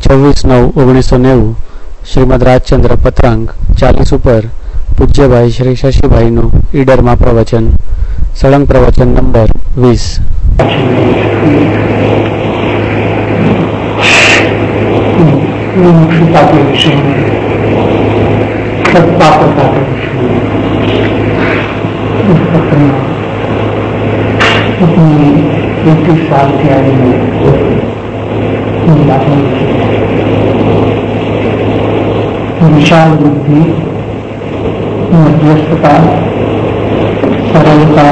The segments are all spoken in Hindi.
26/9/1990 શ્રીમદ રાજચંદ્ર પત્રાંગ 40 ઉપર પૂજ્યભાઈ શ્રી શશીભાઈનું ઈડરમાં પ્રવચન, સળંગ પ્રવચન નંબર 20. मुमुक्षुता के विषय में, सत्तापता के विषय में इस पत्र में अपनी 21 साल की आयु में विशाल बुद्धि, मध्यस्थता, सरलता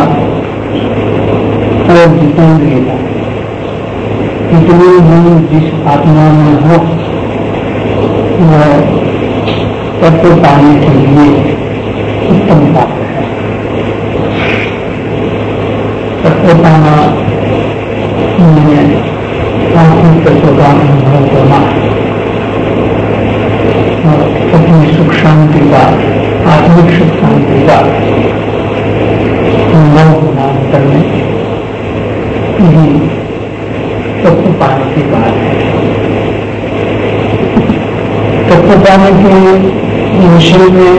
और जितेंद्रियता, इतने गुण जिस आत्मा में हो वह तत्व पाने के लिए उत्तम पात्र है। तत्व पाना मैंने आत्मिक तत्व का अनुभव करना और अपनी सुख शांति का, आत्मिक सुख शांति का अनुभव प्रदान करने यही तत्व पाने की बात है। तत्व पाने के विषय में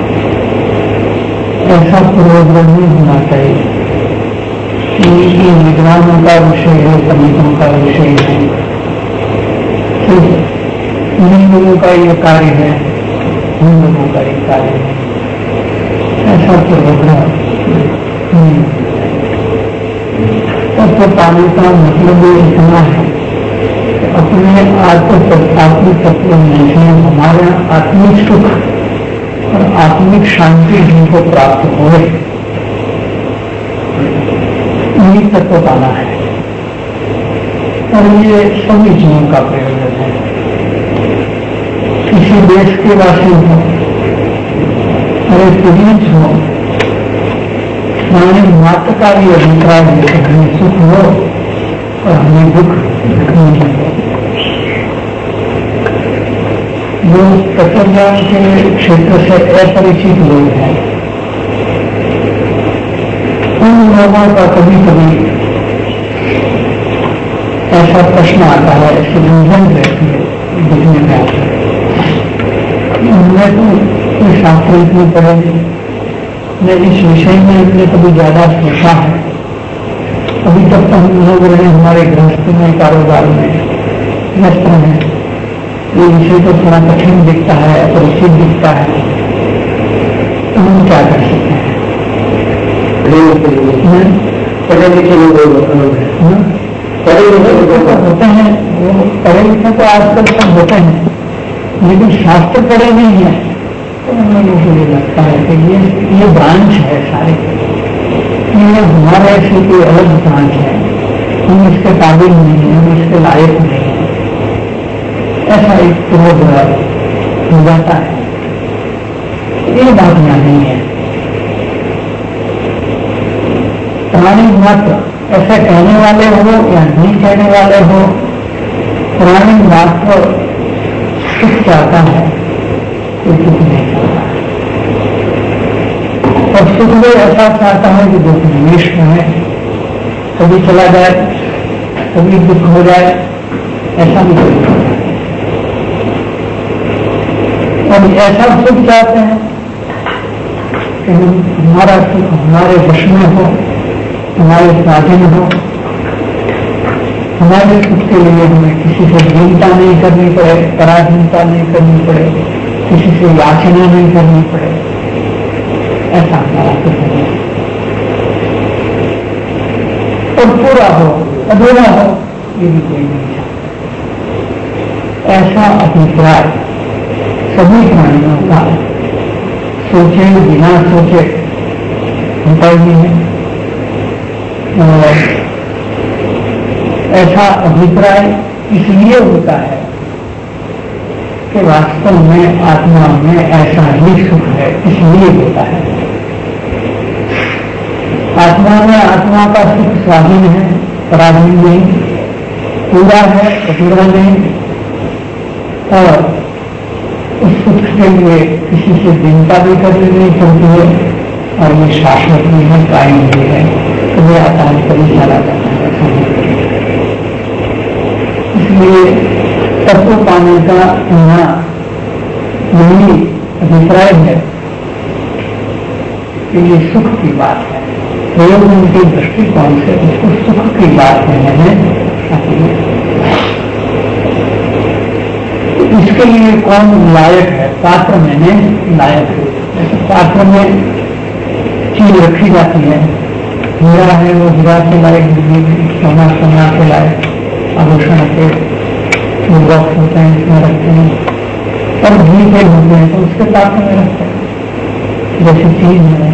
ऐसा पूर्वग्रह नहीं होना चाहिए कि ये विद्वानों का विषय है, पंडितों का विषय है, सिर्फ इन लोगों का ये कार्य है, उन लोगों का ये कार्य है, ऐसा पूर्वग्रह नहीं। तत्व पाने का मतलब इतना है अपने आत्मिक तत्व में से हमारा आत्मिक सुख और आत्मिक शांति जिनको प्राप्त हो, यही तत्व पाना है। और ये सभी जीवों का प्रयोजन है। किसी देश के वासी हो, अरे पुलिस हो, हमारे मात्र का भी अभिप्राय है कि हमें सुख हो और हमें दुख नहीं हो। जो तत्वज्ञान के क्षेत्र से अपरिचित लोग हैं, उन लोगों का कभी कभी ऐसा प्रश्न आता है, ऐसी उलझन रहती है बुझने में आता है। हमने तो कोई शास्त्र इतनी पढ़े नहीं, मैं इस विषय में हमने कभी ज्यादा सोचा है। अभी तक तो हम लोग रहे हमारे गृहस्थ में, कारोबार में व्यस्त हैं। ये विषय तो थोड़ा कठिन दिखता है, अपरिचित दिखता है, तो हम क्या कर सकते हैं? पढ़े लिखे लोग होते हैं, वो पढ़े लिखे तो आजकल सब होते हैं, लेकिन शास्त्र पढ़े नहीं है तो मुझे लगता है कि ये ब्रांच है सारे, ये हमारे ऐसे कोई अलग ब्रांच है, हम इसके काबिल नहीं है, हम इसके लायक नहीं है, ऐसा एक पूर्वग्रह हो जाता है। ये बात नहीं है। प्राणी मात्र ऐसा कहने वाले हो या नहीं कहने वाले हो, प्राणी मात्र सुख चाहता है, कोई सुख नहीं चाहता है। और सुख भी ऐसा चाहता है कि जो निवेश में है, कभी चला जाए, कभी दुख हो जाए, ऐसा भी कोई नहीं। और ऐसा सुख चाहते हैं कि हमारा सुख हमारे वश में हो, हमारे स्वाधीन हो। हमारे सुख के लिए हमें किसी से दीनता नहीं करनी पड़े, पराधीनता नहीं करनी पड़े, किसी से याचना नहीं करनी पड़े, ऐसा हमारा सुख है। और पूरा हो, अधूरा हो, ये भी कोई नहीं चाहता। ऐसा अभिप्राय सभी प्राणियों का सोचे बिना सोचे होता ही है। और ऐसा अभिप्राय इसलिए होता है कि वास्तव में आत्मा में ऐसा ही सुख है, इसलिए होता है। आत्मा में आत्मा का सुख स्वाधीन है, पराधीन नहीं, पूरा है, अधूरा नहीं, और उस सुख के लिए किसी से चिंता भी करनी नहीं पड़ती है, और ये शाश्वत भी है, कायम भी है, तो ये आता है कभी चला जाता है। इसलिए तत्व पाने का यहाँ यही अभिप्राय है कि ये सुख की बात है। प्रयोजन के दृष्टिकोण से उसको सुख की बात कहने हैं। इसके लिए कौन लायक है? पात्र मैंने लायक है। जैसे पात्र में चीज रखी जाती है, हीरा है वो हीरा के लायक, सोना सोना के लायक, आभूषण के बॉक्स होते हैं इसमें रखते हैं, और घी के होते हैं तो उसके पात्र में रखते हैं। जैसी चीज है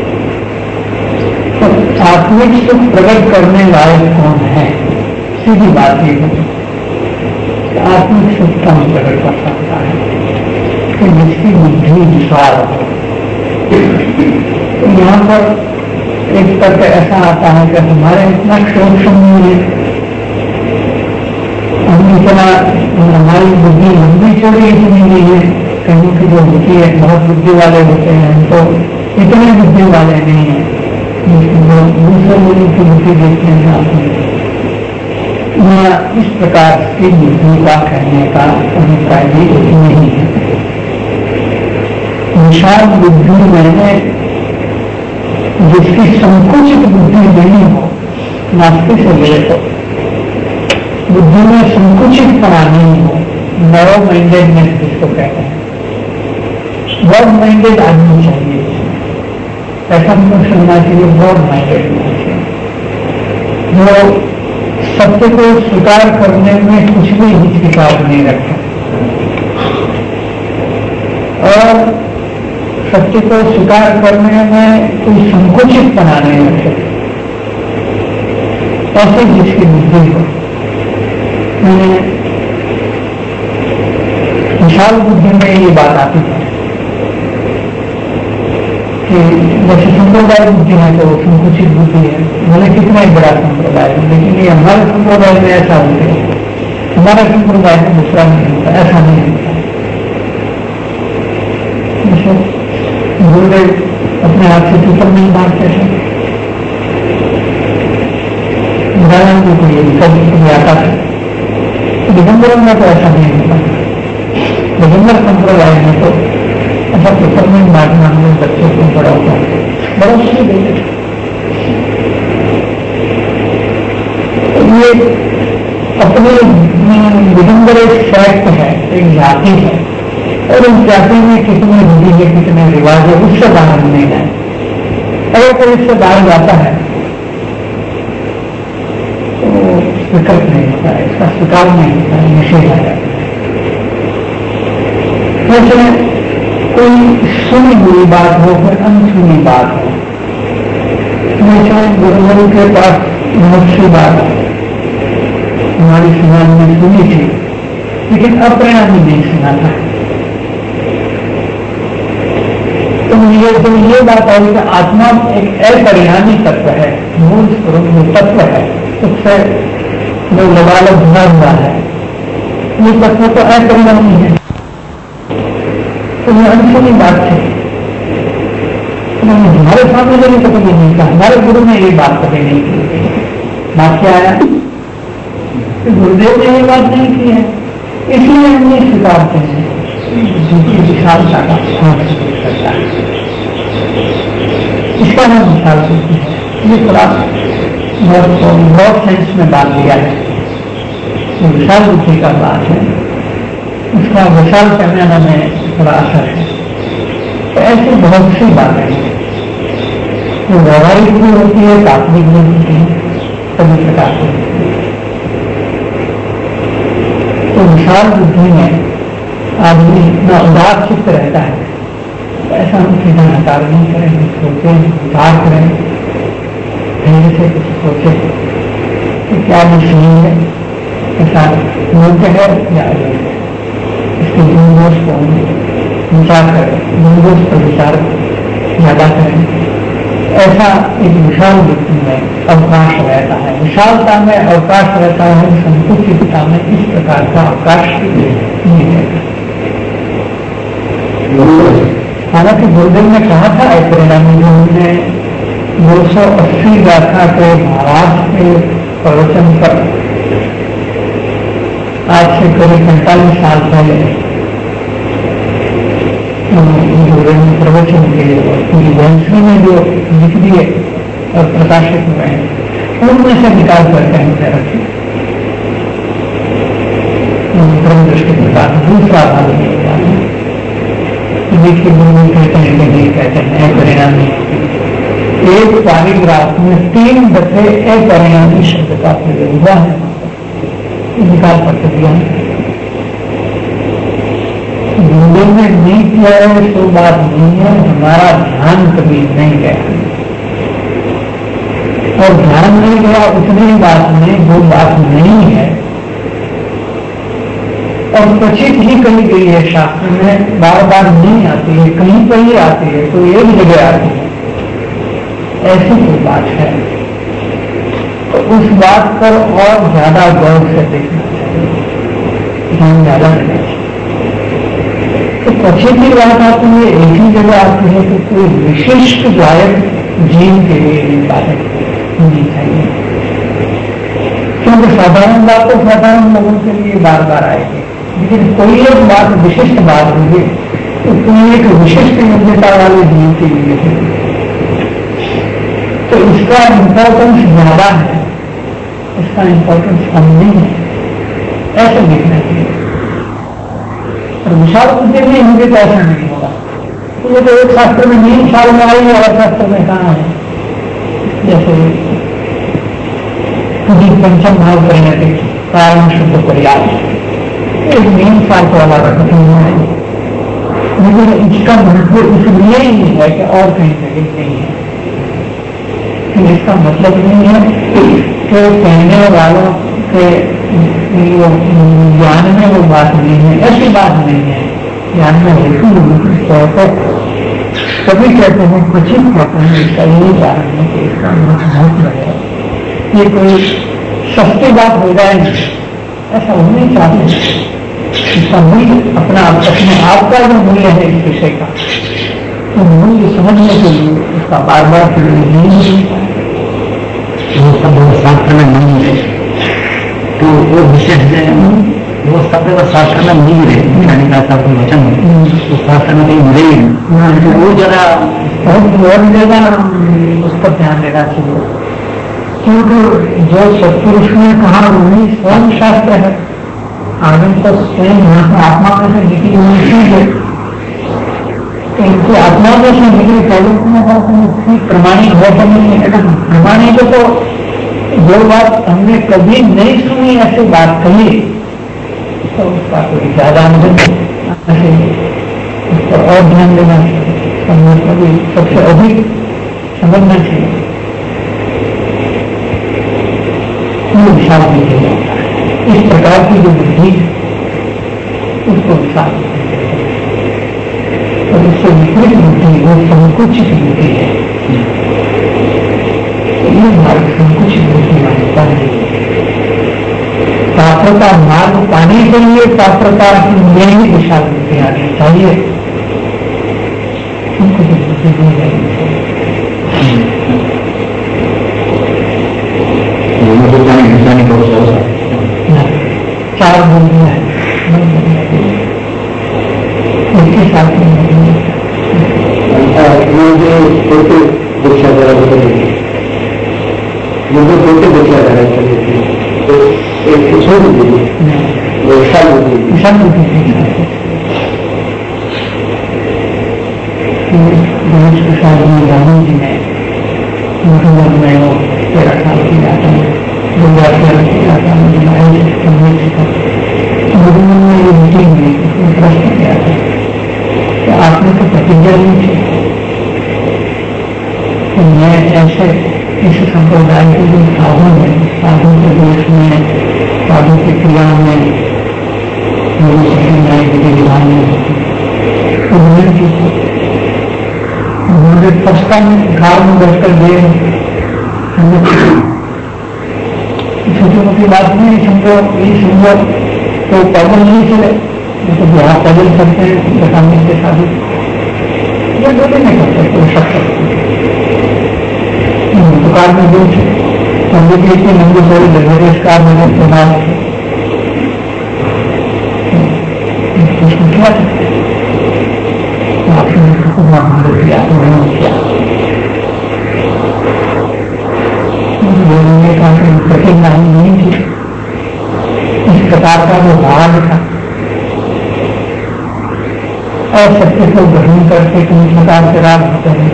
तो आत्मिक सुख प्रकट करने लायक कौन है? सीधी बात ये है, आत्मिक सुख कौन प्रकट कर सकता है कि जिसकी बुद्धि विशाल हो। तो यहाँ पर एक तर्क ऐसा आता है कि हमारे इतना क्षोभ समूह है, हम इतना, हमारी बुद्धि लंबी चौड़ी इतनी नहीं है, कहीं की जो बुद्धि है बहुत बुद्धि वाले होते हैं, हम तो इतने बुद्धि वाले नहीं है दूसरे लोगों की बुद्धि देखते हैं। यहाँ इस प्रकार की बुद्धि का कहने का अभिप्राय भी नहीं है। विशाल बुद्धि में जिसकी संकुचित बुद्धि नहीं हो, नास्तिक से ले तो बुद्धि में संकुचित पना नहीं हो, नैरो माइंडेडनेस जिसको कहते हैं, ब्रॉड माइंडेड आदमी चाहिए। ऐसा हमको सुनना चाहिए, ब्रॉड माइंडेड होना चाहिए, जो सत्य को स्वीकार करने में कुछ भी हिचकिचाहट नहीं रखता और सत्य को स्वीकार करने में कोई संकुचित बना नहीं रखे। ऐसे जिसकी बुद्धि हो, मैंने विशाल बुद्धि में ये बात आती है कि जैसे संप्रदाय बुद्धि है तो संकुचित बुद्धि है, भले कितना ही बड़ा संप्रदाय है, लेकिन ये हमारे संप्रदाय में ऐसा होता है, हमारा संप्रदाय में दूसरा नहीं होता, ऐसा नहीं होता। जैसे गुरुदेव अपने हाथ से चित्र नहीं मारते थे, उदाहरण को कोई सब आता था। दिगंबर में तो ऐसा नहीं होता, दिगंबर संप्रदाय में तो ऐसा पेपर में मारना हम लोग बच्चे को बड़ा होता है, बड़ा उसमें देते। ये अपने दिगंबर एक फैक्ट है, एक जाति है, और उस जाति में कितने विधि है, कितने रिवाज है, उससे बाहर नहीं जाए। अगर कोई इससे बाहर जाता है तो विकल्प नहीं होता है, इसका स्वीकार नहीं होता है, निषेध आ जाता है। वैसे कोई सुनी हुई बात हो, फिर अनसुनी बात हो, जैसे गुरुदेव के पास बहुत सी बात हमारी समाज में सुनी थी, लेकिन अपरिणामी नहीं सुना था। तो ये बात आई कि आत्मा एक अपरिणामी तत्व है, मूल स्वरूप जो तत्व है उससे जो लबालब भरा हुआ है, ये तत्व तो अपरिणामी है। तो ये अनसुनी बात थी, हमारे सामने जो तो कभी नहीं था, हमारे गुरु ने ये बात कभी नहीं की। बात क्या आया, गुरुदेव ने ये बात नहीं की है, इसलिए हमने स्वीकारते हैं विशालता का करता है। इसका नाम विशाल बुद्धि है। ये थोड़ा बहुत सेंस में बात दिया है, तो विशाल बुद्धि का बात है, उसका विशाल करने में थोड़ा असर है। तो ऐसी बहुत सी बातें हैं जो व्यवहारिक भी होती है, तात्विक भी होती है, सभी प्रकार की होती है। तो विशाल बुद्धि में आदमी इतना उदार चित्त रहता है, तो ऐसा हम सीधा नकार नहीं करें, सोचे विचार करें, धैर्य से कुछ सोचे कि क्या भी सही है, ऐसा योग्य है या अयोग्य है, इसके गुणदोष को विचार करें, गुणदोष पर विचार ज्यादा करें। ऐसा एक विशाल बुद्धि में अवकाश रहता है, विशालता में अवकाश रहता है, संकुचितता में इस प्रकार का अवकाश नहीं रहता। हालांकि गुरुदेव ने कहा था परिणामी, जो हमने 280 गाथा के महाराज के प्रवचन पर आज से करीब 45 साल पहले ने प्रवचन के पूरी वंशी में जो लिख दिए और प्रकाशित हुए हैं उनमें से निकाल करके हमसे रखे ब्रह्म दृष्टि प्रकार दूसरा भाग देखिए गुरु कहते हैं कि नहीं कहते हैं अपरिणामी एक पैराग्राफ में 3 दफे अपरिणामी शब्द का प्रयोग हुआ है निकाल कर दिया हिंदी में नहीं किया है तो बात नहीं है हमारा ध्यान कभी नहीं गया और ध्यान नहीं गया उतनी बात में जो बात नहीं है और क्वचित ही कही गई है शास्त्र में बार बार नहीं आती है कहीं पर ही आती है तो एक जगह आती है ऐसी कोई बात है तो उस बात पर और ज्यादा गौर से देखना चाहिए ध्यान ज्यादा देना चाहिए तो क्वचित ही बात आती है एक ही जगह आती है तो कोई विशिष्ट गायक जीव के लिए गायक होनी चाहिए क्योंकि साधारण बात तो साधारण लोगों के लिए बार बार आएगी लेकिन कोई एक बात विशिष्ट बात होगी तो कोई एक विशिष्ट योग्यता वाले जीव के लिए तो इसका इम्पोर्टेंस ज्यादा है इसका इम्पोर्टेंस कम नहीं है ऐसे देखना चाहिए और विशाल बुद्धि में मुझे तो ऐसा नहीं होगा तो ये तो एक शास्त्र में नहीं साल में आई और शास्त्र में कहाँ है जैसे पंचम भाव करने के कारण शुद्ध पर्याप्त एक मेन साल को वाला रखते हैं लेकिन इसका महत्व इसलिए ही है कि और कहीं जगह नहीं है कि इसका मतलब नहीं है कि कहने वालों के ज्ञान में वो बात नहीं है ऐसी बात नहीं है ज्ञान में बिल्कुल कभी कहते हैं क्वचित कहते हैं इसका यही कारण है कि इसका महत्व है ये कोई सस्ती बात हो जाए ऐसा होने चाहिए इसका मूल्य अपने आप का जो मूल्य है इस विषय का तो मूल्य समझने के लिए इसका बार बार नहीं वो शब्द शास्त्र में नहीं है तो वो विशेष है वो शब्द शास्त्र में नहीं रहे यानी का शब्द वचन तो शास्त्र में कहीं मिले ही नहीं वो जरा बहुत ज्यादा उस पर ध्यान देना चाहिए क्योंकि जो सत्पुरुष ने कहा वही स्वयं शास्त्र है आनंद तो स्वयं आत्मा में से निकली हुई चीज है तो इनकी आत्मा में से निकली पहले प्रमाणिक हो नहीं है प्रमाणिक तो जो बात हमने कभी नहीं सुनी ऐसी बात कही तो उसका कोई ज्यादा अनुभव उस पर और ध्यान देना चाहिए कभी सबसे अधिक समझना चाहिए विशाल बुद्धि होता है इस प्रकार की जो बुद्धि है उसको विशाल और इससे विपरीत बुद्धि वो संकुचित बुद्धि है ये मार्ग संकुचित बुद्धि मानता है पात्रता मार्ग पाने के लिए पात्रता में ही विशाल बुद्धि आनी चाहिए संकुचित बुद्धि नहीं रहनी चाहिए चार बुद्धियां हैं इसके साथ छोटे दीक्षा द्वारा बताइए मुझे छोटे दीक्षा द्वारा चलेगी तो एक छोटी बुद्धि विशाल बुद्धि प्रसाद में राहुल जी ने मुसलमान में वो 13 साल की जाता है मीटिंग में उसमें प्रश्न किया था कि आपने तो प्रतिज्ञा ली थी तो मैं ऐसे इस संप्रदाय के जो साधु है साधु के देश में साधु की क्रिया में विधि विधान में उन्होंने पचपन घर में बैठकर गए छोटी मोटी बात नहीं समझो ये समझो तो पैदल नहीं चले तो जहाँ पैदल चलते हैं बताने के साथ ये बोले नहीं करते कोई शख्स दुकान में जो मंदिर के इतने मंदिर सारे लग्जरियस कार में इस्तेमाल राग था। और सत्य को ग्रहण करके किन प्रकार से राग होते हैं,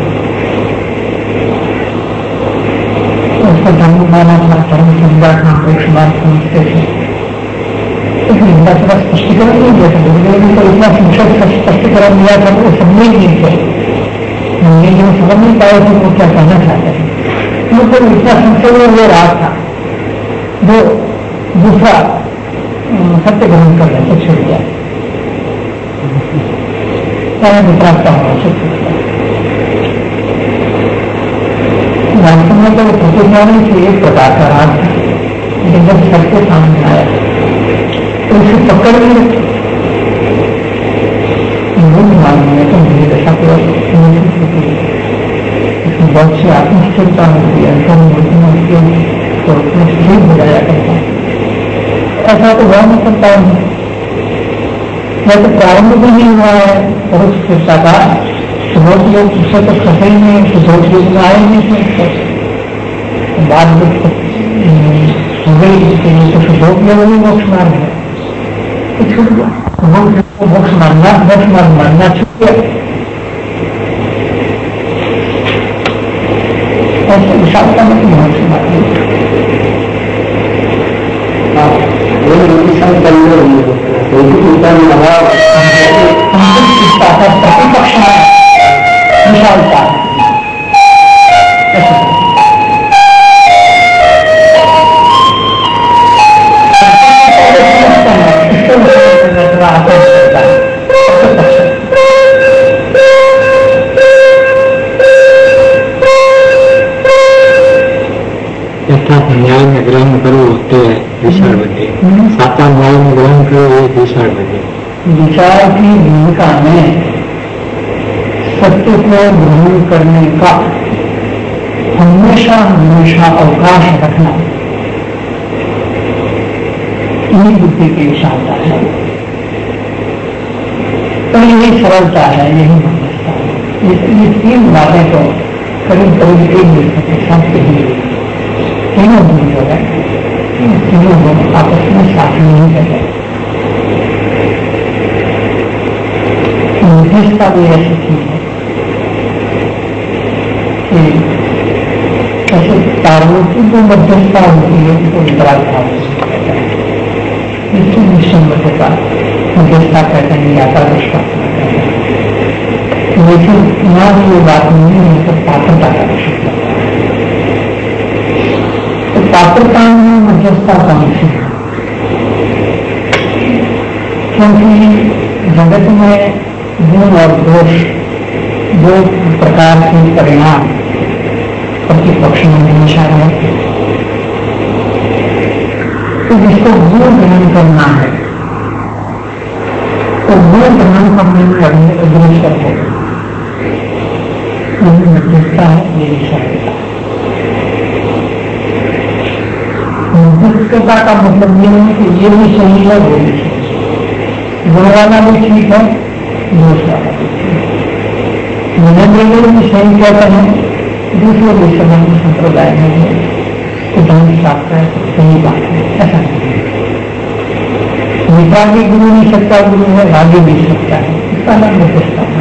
उसको धर्म माना था, धर्म समझा था, मोक्ष मार्ग समझते थे। लेकिन इनका थोड़ा स्पष्टीकरण नहीं दिया था। गुरुदेव ने तो इतना संक्षिप्त स्पष्टीकरण दिया था तो समझ ही नहीं थे, जो समझ नहीं पाए थे वो क्या कहना चाहते हैं। तो इतना संक्षेप वो राग था जो दूसरा सत्य ग्रहण कर रहे छूट गया, चाहे विपराधता होना छूट गया। वास्तव में तो प्रतिज्ञान से एक प्रकार का राग था, लेकिन जब सत्य सामने आया तो उसे पकड़ नहीं रखी। मालूम तो मेरी दशा को बहुत से आत्मस्थिरता होती है, अंतर मूर्ति होती है, तो उसमें स्थिर हो जाया करता है। ऐसा तो वह नहीं करता है, यह तो प्रारंभ भी नहीं हुआ है बहुत स्थिरता का। सुबह लोग उससे तो फंसे ही नहीं, सुबह लोग में आए नहीं थे, बाद में हो गई इसके लिए तो सुबह लोग भी मोक्ष मार्ग है तो छूट गया। मोक्ष मानना छूट गया। ऐसे विशालता में तो मोक्ष मार्ग प्रतिपक्ष विशालता न्याय में ग्रहण करो ते विशाल बने, साता न्याय में ग्रहण करो ये विशाल बने। विचार की भूमिका में सत्य को ग्रहण करने का हमेशा अवकाश रखना यही बुद्धि की विशालता है और यही सरलता है, यही मध्यस्थता है। ये तीन बातें तो करीब करीब एक दूसरे के साथ ही तीनों गुण जो है, तीनों गुण आपस में साथ नहीं करते। मध्यस्थता भी ऐसी चीज है कि ऐसे तारों की जो मध्यस्थता होती है उनको विपराग भाव इसकी निश्चिंतता मध्यस्थता कहते हैं, यात्रा लेकिन यहाँ भी ये बात नहीं है तो पात्रता का आवश्यकता है। तो पात्रता में मध्यस्थता कौन सी है? क्योंकि जगत में गुण और दोष दो प्रकार के परिणाम प्रतिपक्ष में हमेशा रहते। तो जिसको गुण ग्रहण करना है तो गुण ग्रहण करने में अग्रसर है, मध्यस्थता है, ये विशालता। मध्यस्थता का मतलब ये है कि ये भी सही है, वो भी सही है, गुण वाला भी ठीक है, दोष वाला भी ठीक है। मनोदय भी सही कहते हैं, दूसरे भी संबंध संप्रदाय में सिद्धांत शास्त्र है, सही बात है, ऐसा नहीं है। गीता भी गुरु नहीं सकता, गुरु है आगे भी सकता है, इसका नाम मध्यस्थता है।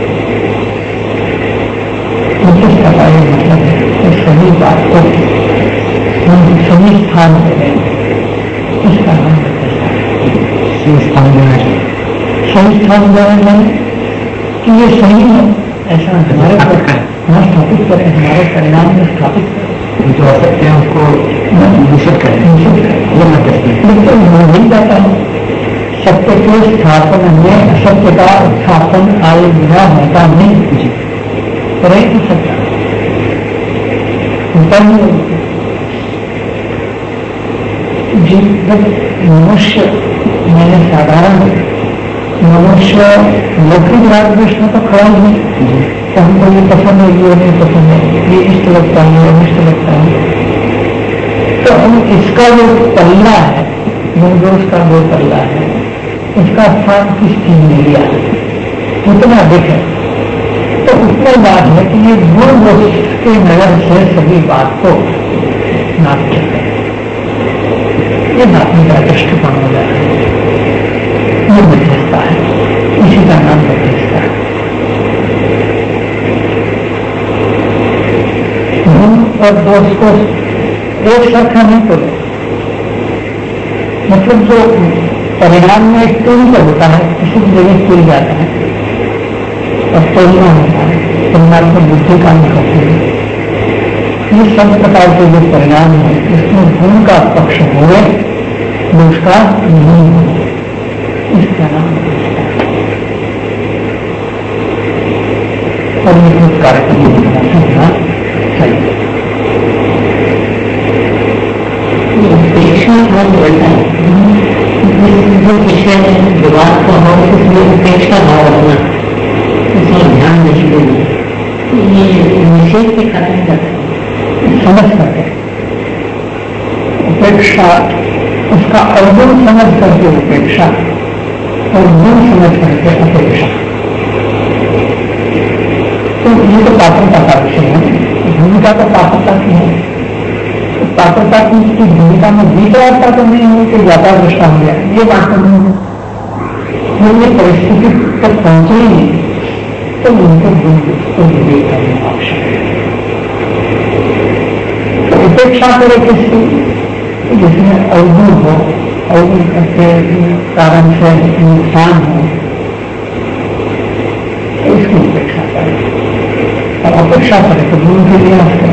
मध्यस्थता का ये मतलब है कि सही बात को हम सही स्थान पे दें, इसका नाम मध्यस्थता है। सही स्थान देना चाहिए, सही स्थान देना कि ये सही है ऐसा हमारे वहाँ स्थापित करें, हमारे परिणाम में स्थापित करें, जो असत्य है उसको निषेध करें, ये मध्यस्थता बिल्कुल नहीं जाता है। सत्य के स्थापन में असत्य का स्थापन आए बिना होता नहीं, करे तो सत्य जब मनुष्य मैंने साधारण मनुष्य लौकिक राग द्वेष में तो खड़ा ही नहीं, तो हमको ये पसंद है, ये नहीं पसंद है, ये इष्ट लगता है, ये अनिष्ट लगता है, तो हम इसका जो पल्ला है, गुण दोष का जो पल्ला है, उसका स्थान किस चीज में लिया उतना अधिक है। तो उतना बात है कि ये गुण दोष के नजर से सभी बात को नापते हैं, ये नापने का दृष्टिकोण हो जाता है। और दोष को एक साथ नहीं तोड़े, मतलब जो परिणाम में एक टूल का होता है किसी भी जगह टूल जाता है और तोड़ना होता है, परमात्मा बुद्धि काम करती है। ये सब प्रकार के जो परिणाम है इसमें गुण का पक्ष हुए दोष का नहीं हो, इसका नाम और ये कुछ कार्यक्रम समझना चाहिए। उपेक्षा भाव बोलता है जो विषय विवाद का हो उसमें उपेक्षा भाव रखना, उसमें ध्यान नहीं देना, ये निषेध के कारण करता है। समझ करके उपेक्षा, उसका अवगुण समझ करके उपेक्षा और गुण समझ करके अपेक्षा, तो ये तो पात्रता का विषय है। भूमिका तो पात्रता की है, तो पात्रता की भूमिका में विचारता तो नहीं हो कि व्यापार दृष्टा हो गया, ये बात तो नहीं है। ये परिस्थिति तक पहुंचे ही नहीं तो उनको गुण को विवेक करने आवश्यक है। तो उपेक्षा करे किसकी, जिसमें अवगुण हो, अवगुण के कारण से नुकसान हो, तो इसकी उपेक्षा करे। और अपेक्षा करे तो गुण के लिए करें,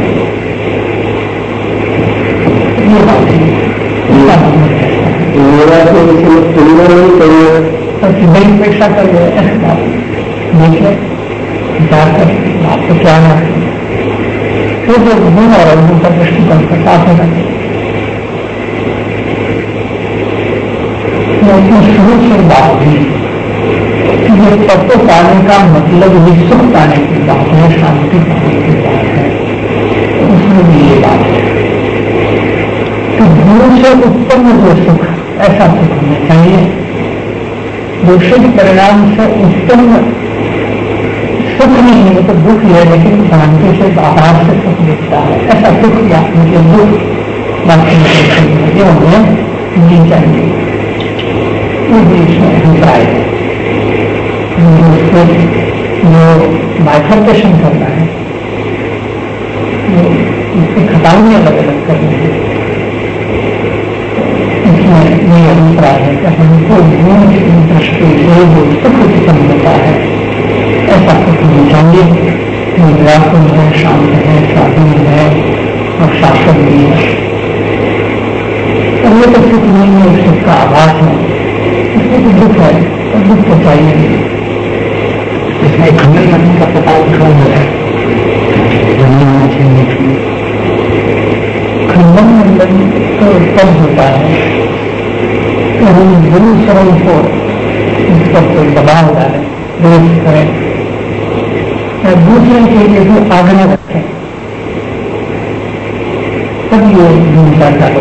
ये बात है। इसका मतलब तो सीधे उपेक्षा कर ले, ऐसी बात देखिए विचार कर आपको क्या है, तो जो गुण और अवगुण का दृष्टिकोण का साथ होना चाहिए। शुरू से बात हुई कि ये तत्व पाने का मतलब ही सुख पाने की बात है, शांति पाने की बात है, उसमें भी ये बात है कि गुण से उत्पन्न जो सुख, ऐसा सुख होना चाहिए। दूषित परिणाम से उत्पन्न सुख नहीं है तो दुख है, लेकिन भ्रांति से बाहर से सुख दिखता है, ऐसा सुख या मुझे दुख बाकी ये हमें नहीं चाहिए। वो बीच में अभिप्राय है जो बाइफर्केशन करना है, उसकी खटाइयां अलग अलग करनी है। इसमें ये अभिप्राय है कि हमको गुण की दृष्टि से जो सुख उत्पन्न होता है ऐसा सुख होना चाहिए। निराकुल है, शांत है, स्वाधीन है और शाश्वत भी है। और ये तो सुख नहीं है, सुख का आभास है, इसमें तो दुख है और दुख तो चाहिए नहीं। इसमें खंडन करने का पता क्यों हो रहा है? खंडन मंडन तो तब होता है कि हम गुरु शरण को इस पर कोई दबाव डाले, विरोध करें या दूसरे के लिए जो आग्रह रखें, तब ये भूमिका चालू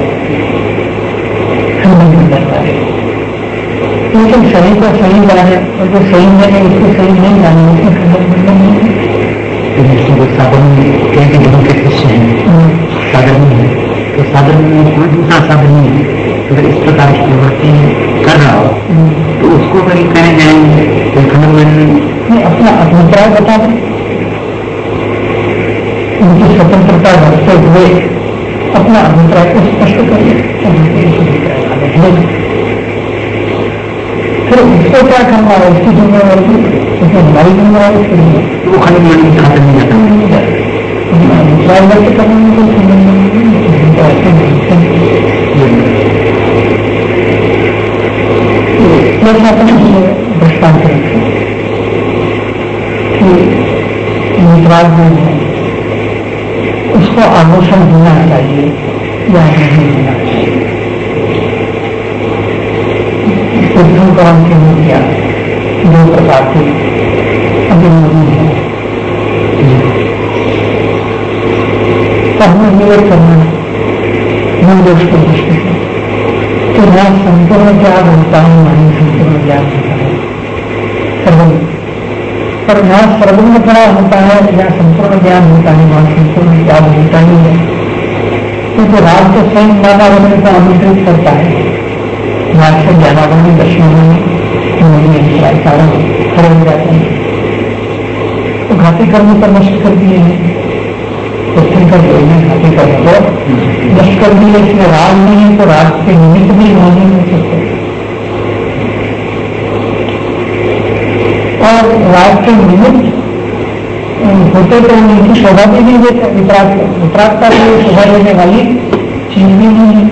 खंडन मंडन वाले। लेकिन सही को सही जाने और जो सही नहीं उसको सही नहीं जाने, उसमें खंडन मंडन नहीं है। साधन के गुरु के शिष्य हैं, साधन नहीं है तो साधन में कोई दूसरा साधन नहीं है। अगर इस प्रकार की प्रवृत्ति कर रहा हो तो उसको कहीं कहने जाएंगे तो खंडन मंडन अपना अभिप्राय बता दें, उनकी स्वतंत्रता रखते हुए अपना अभिप्राय को स्पष्ट करिए। फिर उसको क्या करना है, उसकी जिम्मेवारी उसमें हमारी जिम्मेवारी तो वो खंडन मंडन साधन नहीं जाता। अभिप्राय व्यक्त करने में कोई खंडन मंडन दृष्टांत रखें कि निद्राग गुण है, उसको आभूषण होना चाहिए या नहीं होना चाहिए। बुद्धों की मूर्तियां दो प्रकार की अभिमोदी है, हमें निवेद करना निर्दोष की दृष्टि से कि न संपूर्ण ज्ञान होता है न ही संपूर्ण ज्ञान होता है, सर्वज्ञ। पर जहाँ सर्वज्ञ पड़ा होता है या संपूर्ण ज्ञान होता है वहाँ संपूर्ण ज्ञान होता ही है, क्योंकि राज को स्वयं ज्ञानावरण को आमंत्रित करता है। राज से ज्ञानावरण दर्शन में कारण खड़े हो जाते हैं, तो घाती कर्म पर नष्ट कर दिए हैं। क्वेश्चन का जोड़ने खाते करने को लश्कर भी इसमें राज नहीं है तो राज के निमित्त भी नहीं हो सकते और राज के निमित्त होते तो उनकी शोभा भी नहीं देते। वितरागता को शोभा देने वाली चीज भी नहीं है।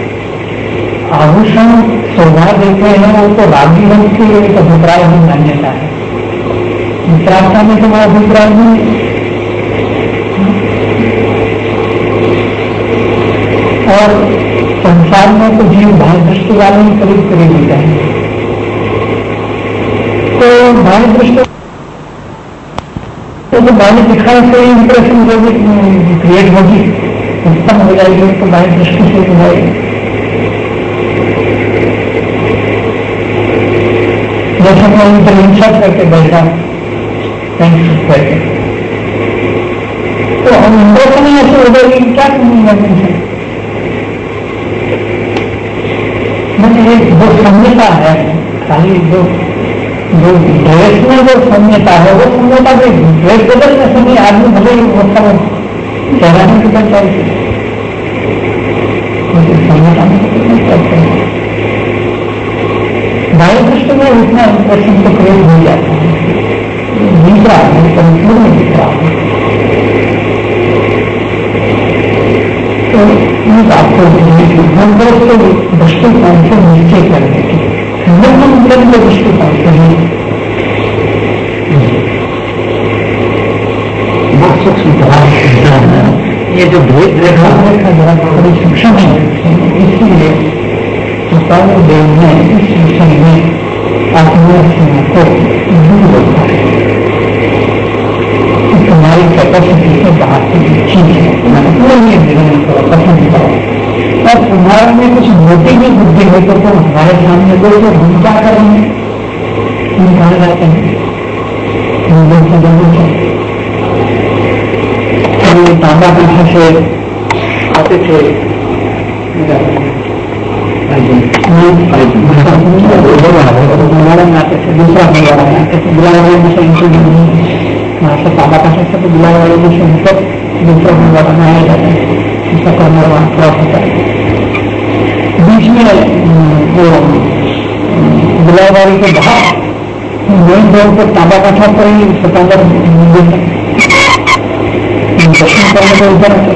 आभूषण शोभा देते हैं वो तो रागी वंश की एक अभिप्राय में मान्यता है। वितरागता में तुम्हारा अभिप्राय नहीं है। और संसार में तो जीव भाई दृष्टि वाले ही करीब करीब हो जाएंगे। तो भाई दृष्टि तो बाह्य दिखाने से इंप्रेशन जो भी क्रिएट होगी उत्पन्न हो जाएगी तो बाह्य दृष्टि से हो जाएगी। जैसे मैं इंटरवेंशन करके बैठा करके तो हम इंप्रेशन ही ऐसे हो जाएगी क्या करेंगे। मैंने एक जो सम्यता है खाली जो ड्रेस में जो सम्यता है वो सम्यता भी ड्रेस बदलने से नहीं आदमी भले ही वो सब चेहरा की बन जाएगी सम्यता में करते हैं। बाह्य दृष्टि में उतना इंप्रेशन तो क्रिएट हो जाता है दिख रहा है कंफ्यूज में दिख रहा है। तो आपको दृष्टिकोण से निश्चय करने की दृष्टिकोण से ही ये जो भेद रेखा जरा थोड़ी सूक्ष्म है इसलिए देव ने इस विषय में आत्मसीमा को दूर रखा है। तुम्हारी कैपेसिटी से बाहर की चीज है पसंद करो और तुम्हारे में कुछ मोटी भी बुद्धि है तो तुम हमारे सामने दो तो हम क्या करेंगे हम कहा जाते हैं तांबा पीछे से आते थे दूसरा बुलाने में से इनको वहाँ से तांबा पीछे से बुलाने वाले में से उनको दूसरा बुलाना में आया जाता है। इसका करना वहाँ क्रॉस होता है बीच में वो गुलाबारी के बाहर मेन रोड पर तांबा काठा पर ही स्वतंत्र दर्शन करने को ऊपर आते।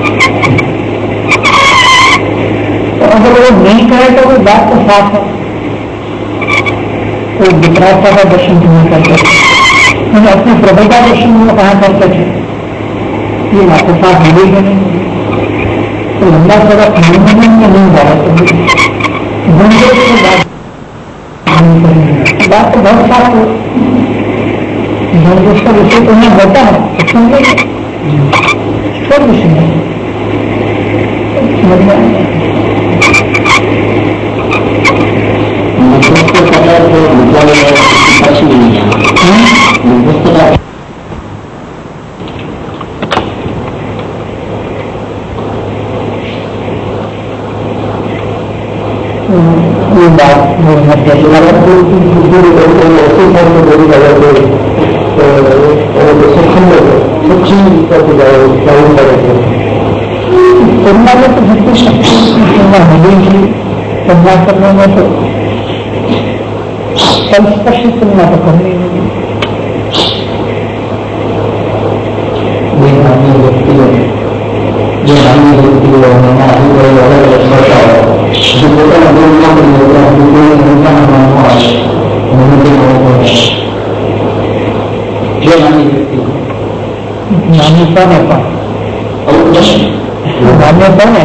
तो अगर वो नहीं करे तो वो बात तो साफ है तो वितरागता का दर्शन नहीं करते थे अपने प्रभु का दर्शन वो कहाँ करते थे ये बात तो साफ मिलेगी नहीं तो लंबा थोड़ा आनंद में नहीं जा रहा बात तो बहुत साफ हो उसका विषय तो नहीं होता है सब विषय समझ में बात तुलना में तो जितनी शक्ति तुलना मिलेगी तुलना करने में तो संस्पर्शी तुलना तो करनी होगी। जो धार्मिक व्यक्ति है मान्यता है मान्यता है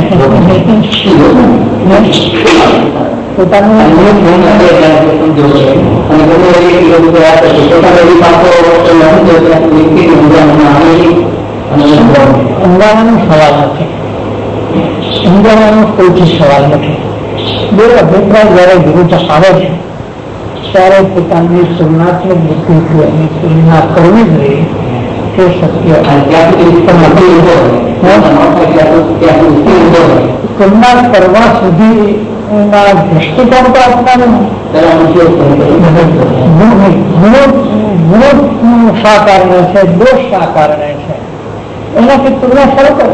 અંગારાનો સવાલ નથી અંગારાનો કોઈ સવાલ નથી બે અભિપ્રાય જયારે વિરુદ્ધ આવે છે ત્યારે પોતાની તુલનાત્મક બુદ્ધિથી એની તુલના કરવી જોઈએ તે સત્ય તુલના કરવા સુધીના દ્રષ્ટિકોણ તો આપવાનું ગુણો શા કારણે છે દોષ શા કારણે છે એનાથી તુલના શરૂ કરે.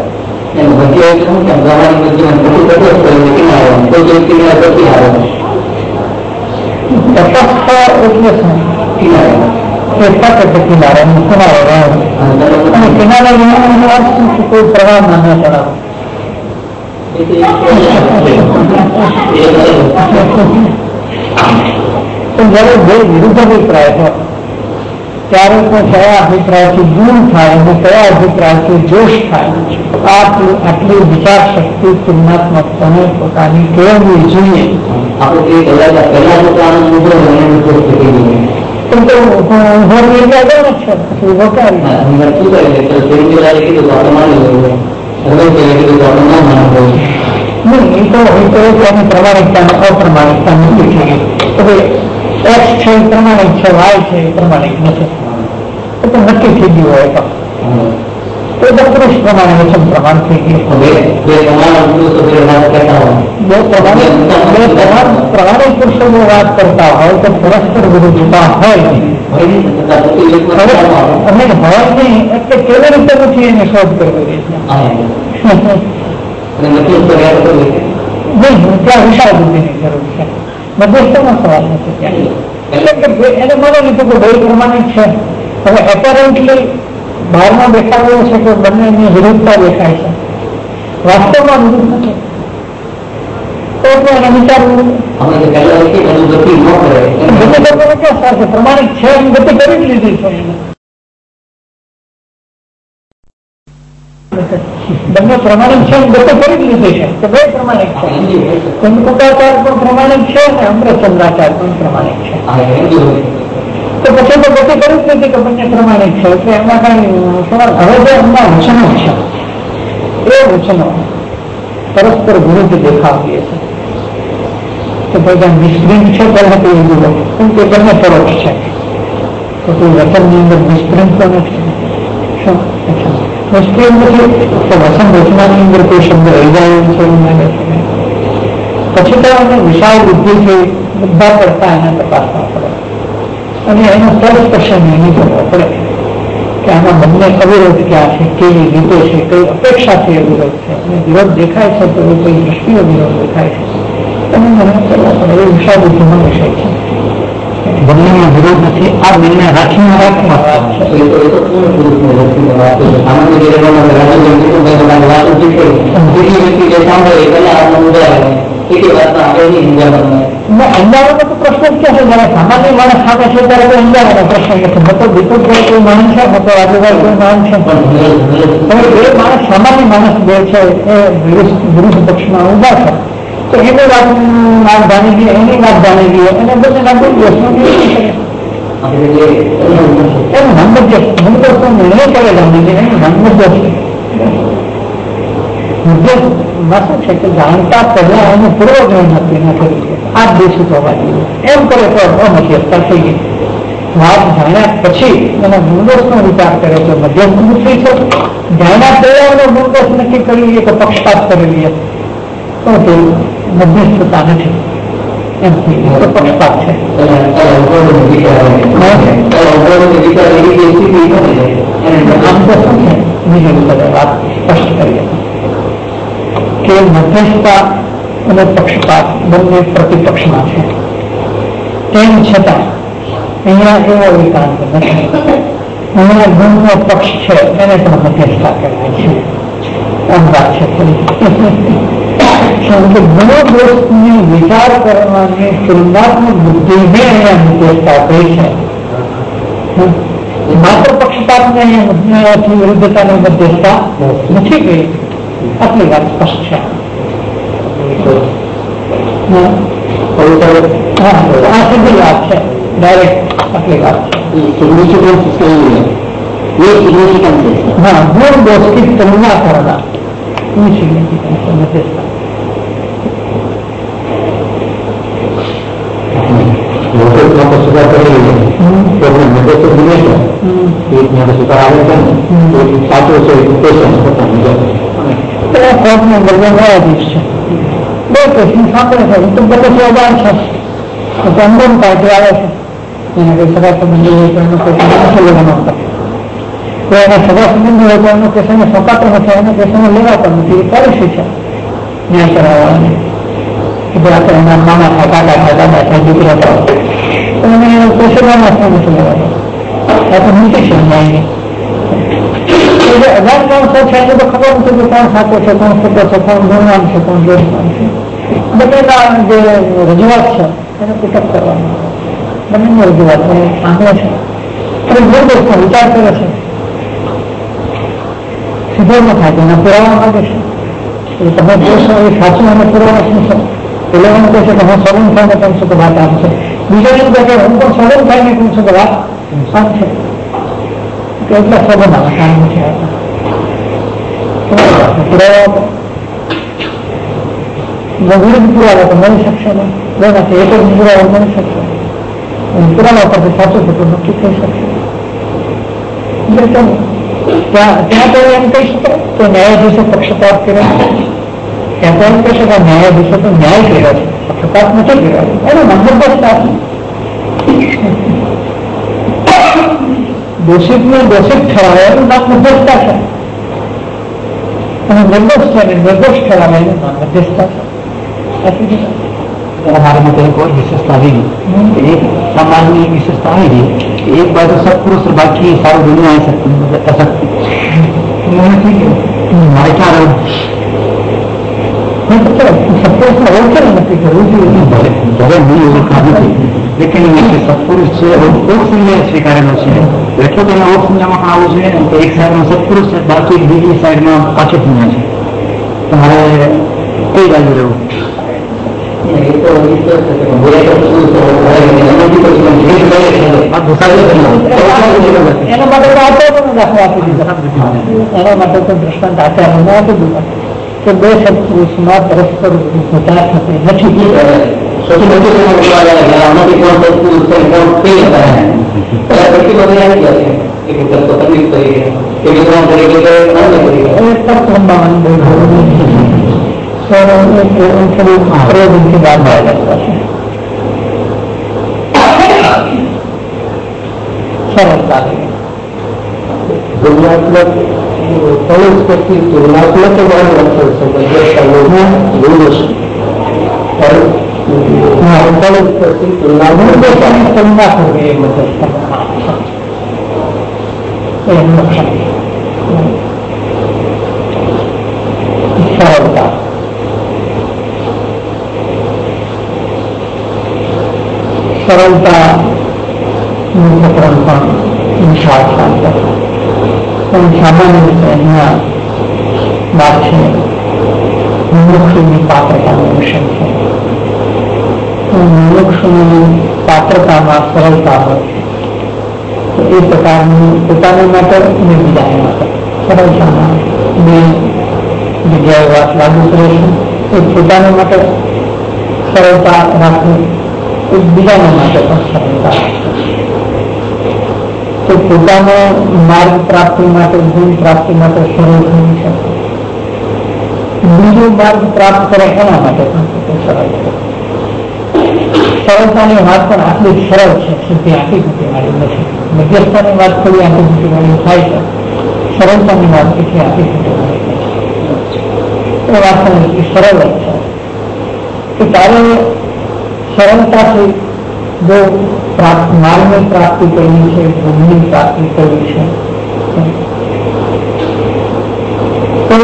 કિનારે કોઈ પ્રવાહ ના ચડાવે. જયારે બે વિરુદ્ધ અભિપ્રાય હોય ત્યારે પણ કયા અભિપ્રાયથી દૂર થાય અને કયા અભિપ્રાયથી જોશ થાય, આટલી વિચાર શક્તિ તુલનાત્મકપણે પોતાની કેળવવી જોઈએ. પ્રમાણિકતા અપ્રમાણિકતા નથી થઈ. એક્સ છે પ્રમાણિક છે, વાય છે પ્રમાણિક નથી, એ તો નક્કી થઈ ગયું હોય તો પુરુષ પ્રમાણે વચન પ્રમાણ થઈ ગયું. પ્રમાણિક પુરુષો વાત કરતા હોય તો પરસ્પર વિરુદ્ધતા હોય અને હોય નહીં એટલે કેવી રીતે નથી એને શોધ કરવી નહીં. ત્યાં વિશાળ બુદ્ધિની જરૂર છે. મધ્યસ્થનો સવાલ નથી ત્યાં. એટલે એને મને લીધું કે ભાઈ પ્રમાણિક છે. હવે એપેરેન્ટલી બહારમાં દેખાડ્યો છે કે બંનેની વિરુદ્ધતા દેખાય છે, વાસ્તવમાં વિરુદ્ધ નથી. તો એને વિચારવું પ્રમાણિક છે એમ ગતિ કરી જ લીધી છે. બંને પ્રમાણિક છે એમ ગતિ કરી જ લીધી છે કે બે પ્રમાણિક છે. કુંભકાચાર્ય પણ પ્રમાણિક છે અને અમૃતચંદ્રાચાર્ય પણ પ્રમાણિક છે. તો પછી તો ગતિ કરી જ નથી કે બંને પ્રમાણિક છે. એટલે એમાં કઈ હવે જે એમના વચનો છે એ વચનો પરસ્પર વિરુદ્ધ દેખાવીએ છે કે ભાઈ મિસપ્રિન્ટ છે પહેલા તો એવું લો કેમ કે બંને પરોક્ષ છે. તો કોઈ વચનની અંદર મિસપ્રિન્ટ તો નથી. શું મિસપ્રિન્ટ નથી તો વચન રચનાની અંદર કોઈ શબ્દ રહી જાય એવું છે એવું લાગે છે. પછી તો એને વિશાળ બુદ્ધિથી બધા કરતા એને તપાસવા પડે અને એનો સર્વસ્પર્શન એની કરવો પડે કે આમાં બંને અવિરોધ ક્યાં છે, કેવી રીતે છે, કઈ અપેક્ષાથી અવિરોધ છે. અને વિરોધ દેખાય છે તો એ કઈ દ્રષ્ટિએ વિરોધ દેખાય છે તમે મને કરવા પડે. એ વિશાળ બુદ્ધિનો વિષય છે. બંનેમાં વિરોધ નથી. આ બંને રાખીને રાખવા વાત છે. અંજારવાનો તો પ્રશ્ન જ ક્યાં છે? જયારે સામાન્ય માણસ સામે છે ત્યારે તો અંજારવાનો પ્રશ્ન કે મોટો દીકરો કોઈ માણસ છે, મોટો આજુબાજુ કોઈ માણસ છે. હવે એ માણસ સામાન્ય માણસ જે છે એ વિરુદ્ધ પક્ષમાં ઉભા છે તો એની વાત જાણી ગઈ, એની વાત જાણી ગઈ, એને બધે કોઈ દિવસમાં એનું મનમધ્ય નિર્ણય કરે જાણી ગઈ એનું મનમધ્ય છે. મધ્યમાં શું છે કે જાણતા પહેલા એને પૂર્વગ્રહ નથી કરી આ દેશી હોવા જોઈએ એમ કરે તો અમધ્યસ્થતા થઈ ગઈ. વાત જાણ્યા પછી એના ગુણદોષનો વિચાર કરે તો મધ્યસ્થ થઈ છે. જાણ્યા પહેલા એનો ગુણદોષ નક્કી કરી લઈએ તો પક્ષપાત કરી લઈએ તો તે મધ્યસ્થતા નથી એમ થઈ તો પક્ષપાત છે. આમ તો શું છે બીજી રીતે વાત સ્પષ્ટ કરીએ કે મધ્યસ્થતા અને પક્ષપાત બંને પ્રતિપક્ષમાં છે. તેમ છતાં અહીંયા એવો એકાંત નથી. અહીંયા ગુણનો પક્ષ છે એને પણ મધ્યસ્થતા કરવી છે એમ વાત છે. ગુણો દોષની વિચાર કરવાની તુલનાત્મક બુદ્ધિને અહીંયા મધ્યસ્થતા કહી છે. માત્ર પક્ષપાતને અહીંયાથી વિરુદ્ધતાની મધ્યસ્થતા નથી કહી. આટલી વાત સ્પષ્ટ છે. આ સીધી વાત છે, ડાયરેક્ટ આટલી વાત છે. हाँ गुण दोष की तुलना करना मध्यस्थता. બે ક્વેશ્ચન સાંભળે છે તો બધે સ્વભાવ છે તો અંદરનું પાર્ટી આવે છે એને કઈ સગા સંબંધી હોય તો એનો કોઈ લેવાનો તો એના સગા સંબંધી હોય તો એનો કેસને સોંપાતો નથી, એના કેસને લેવાતો નથી. એ પોલિસી છે ન્યાય કરાવવાની કે ભાઈ આપણે એના મામા થાય, કાકા થાય, દાદા થાય, દીકરા થાય, તો એને પેશેદારમાં નથી લેવાતો. આ તો નીતિ છે ન્યાયની. અજાણ માણસો છે એને તો ખબર નથી કે કોણ સાચો છે, કોણ ખોટો છે, કોણ ગુણવાન છે, કોણ દોષવાન છે. બંનેના જે રજૂઆત છે એને પિકઅપ કરવાનું, બંનેની રજૂઆત સાંભળે છે અને જે દોસ્તો વિચાર કરે છે, સીધો ન થાય એના પુરાવા માંગે છે. તમે જોશો એ સાચું અને પુરાવા શું છે. પેલો એમ કહે છે કે હું સલન થઈને કહું છું કે વાત આમ છે, બીજો એમ કહે કે હું પણ સલન થઈને કહું છું કે વાત સાચ છે. એટલા સંબંધ આવે કામ છે વિરુદ્ધ પુરાવા તો મળી શકશે નહીં. બેમાંથી એક જ પુરાવા મળી શકશે, પુરાવા પરથી સાચું ખોટું નક્કી થઈ શકશે. ત્યાં તો એમ કહી શકે તો ન્યાયાધીશે પક્ષપાત કર્યો, ત્યાં તો એમ કહી શકે ન્યાયાધીશે તો ન્યાય કર્યો છે, પક્ષપાત નથી કર્યો. એનો મતલબ દોષિતને દોષિત ઠરાવે એનું નામ મધ્યસ્થતા છે, અને નિર્દોષ છે ને નિર્દોષ ઠરાવે એનું નામ મધ્યસ્થતા છે. हमारे मत एक और विशेषता आएगी, एक सामान्य विशेषता आएगी, एक बार तो सब पुरुष और बाकी सारी दुनिया आ सकती हमारे क्या सब पुरुष में और क्या नक्की करूँ भले नहीं होगा काफी थी, लेकिन सत्पुरुष છે ઓક સંજ્ઞા સ્વીકારેલો છે. એટલો તો ઓક સંજ્ઞામાં આવું જોઈએ ને કે એક સાઈડમાં સત્પુરુષ છે, બાકી બીજી સાઈડમાં પાછો સંજ્ઞા છે. તમારે કઈ બાજુ રહેવું? એના માટે તો આચાર્ય દાખલા આપી દીધા. એના માટે તો દ્રષ્ટાંત આચાર્યને આપી દીધા કે બે સત્પુરુષમાં પરસ્પર વિચાર થતી નથી. સૌથી મોટી આમાંથી કોણ સત્પુરુષ છે કોણ કઈ તકલીફ કરી કે વિદ્વાન તરીકે की बात सरलता तुलनात्मक परस्पर तुलनात्मक लक्षण तुलना हो गई सरलता सरलता प्रकरण પણ સામાન્ય રીતે અહીંયા વાત છે મુમુક્ષુની પાત્રતાનો વિષય છે. મુમુક્ષુની પાત્રતામાં સરળતા હોય તો એ પ્રકારની પોતાના માટે અને બીજાને માટે સરળતામાં બે જગ્યાએ વાત લાગુ કરે છે. એ પોતાના માટે સરળતા રાખવી, એક બીજાના માટે પણ સરળતા રાખવી. તો પોતાનો માર્ગ પ્રાપ્તિ માટે ગુણ પ્રાપ્તિ માટે સરળ થયું છે, બીજો માર્ગ પ્રાપ્ત કરે એના માટે પણ સરળ છે. સરળતાની વાત પણ આટલી સરળ છે, સુધી આટલી મોટી વાળી નથી. મધ્યસ્થતાની વાત થોડી આટલી મોટી વાળી થાય છે, સરળતાની વાત કેટલી આટલી મોટી વાળી છે. એ વાત પણ એટલી સરળ જ છે કે તારે સરળતાથી જો માર્ગની પ્રાપ્તિ કરવી છે, ગુણની પ્રાપ્તિ કરવી છે, તો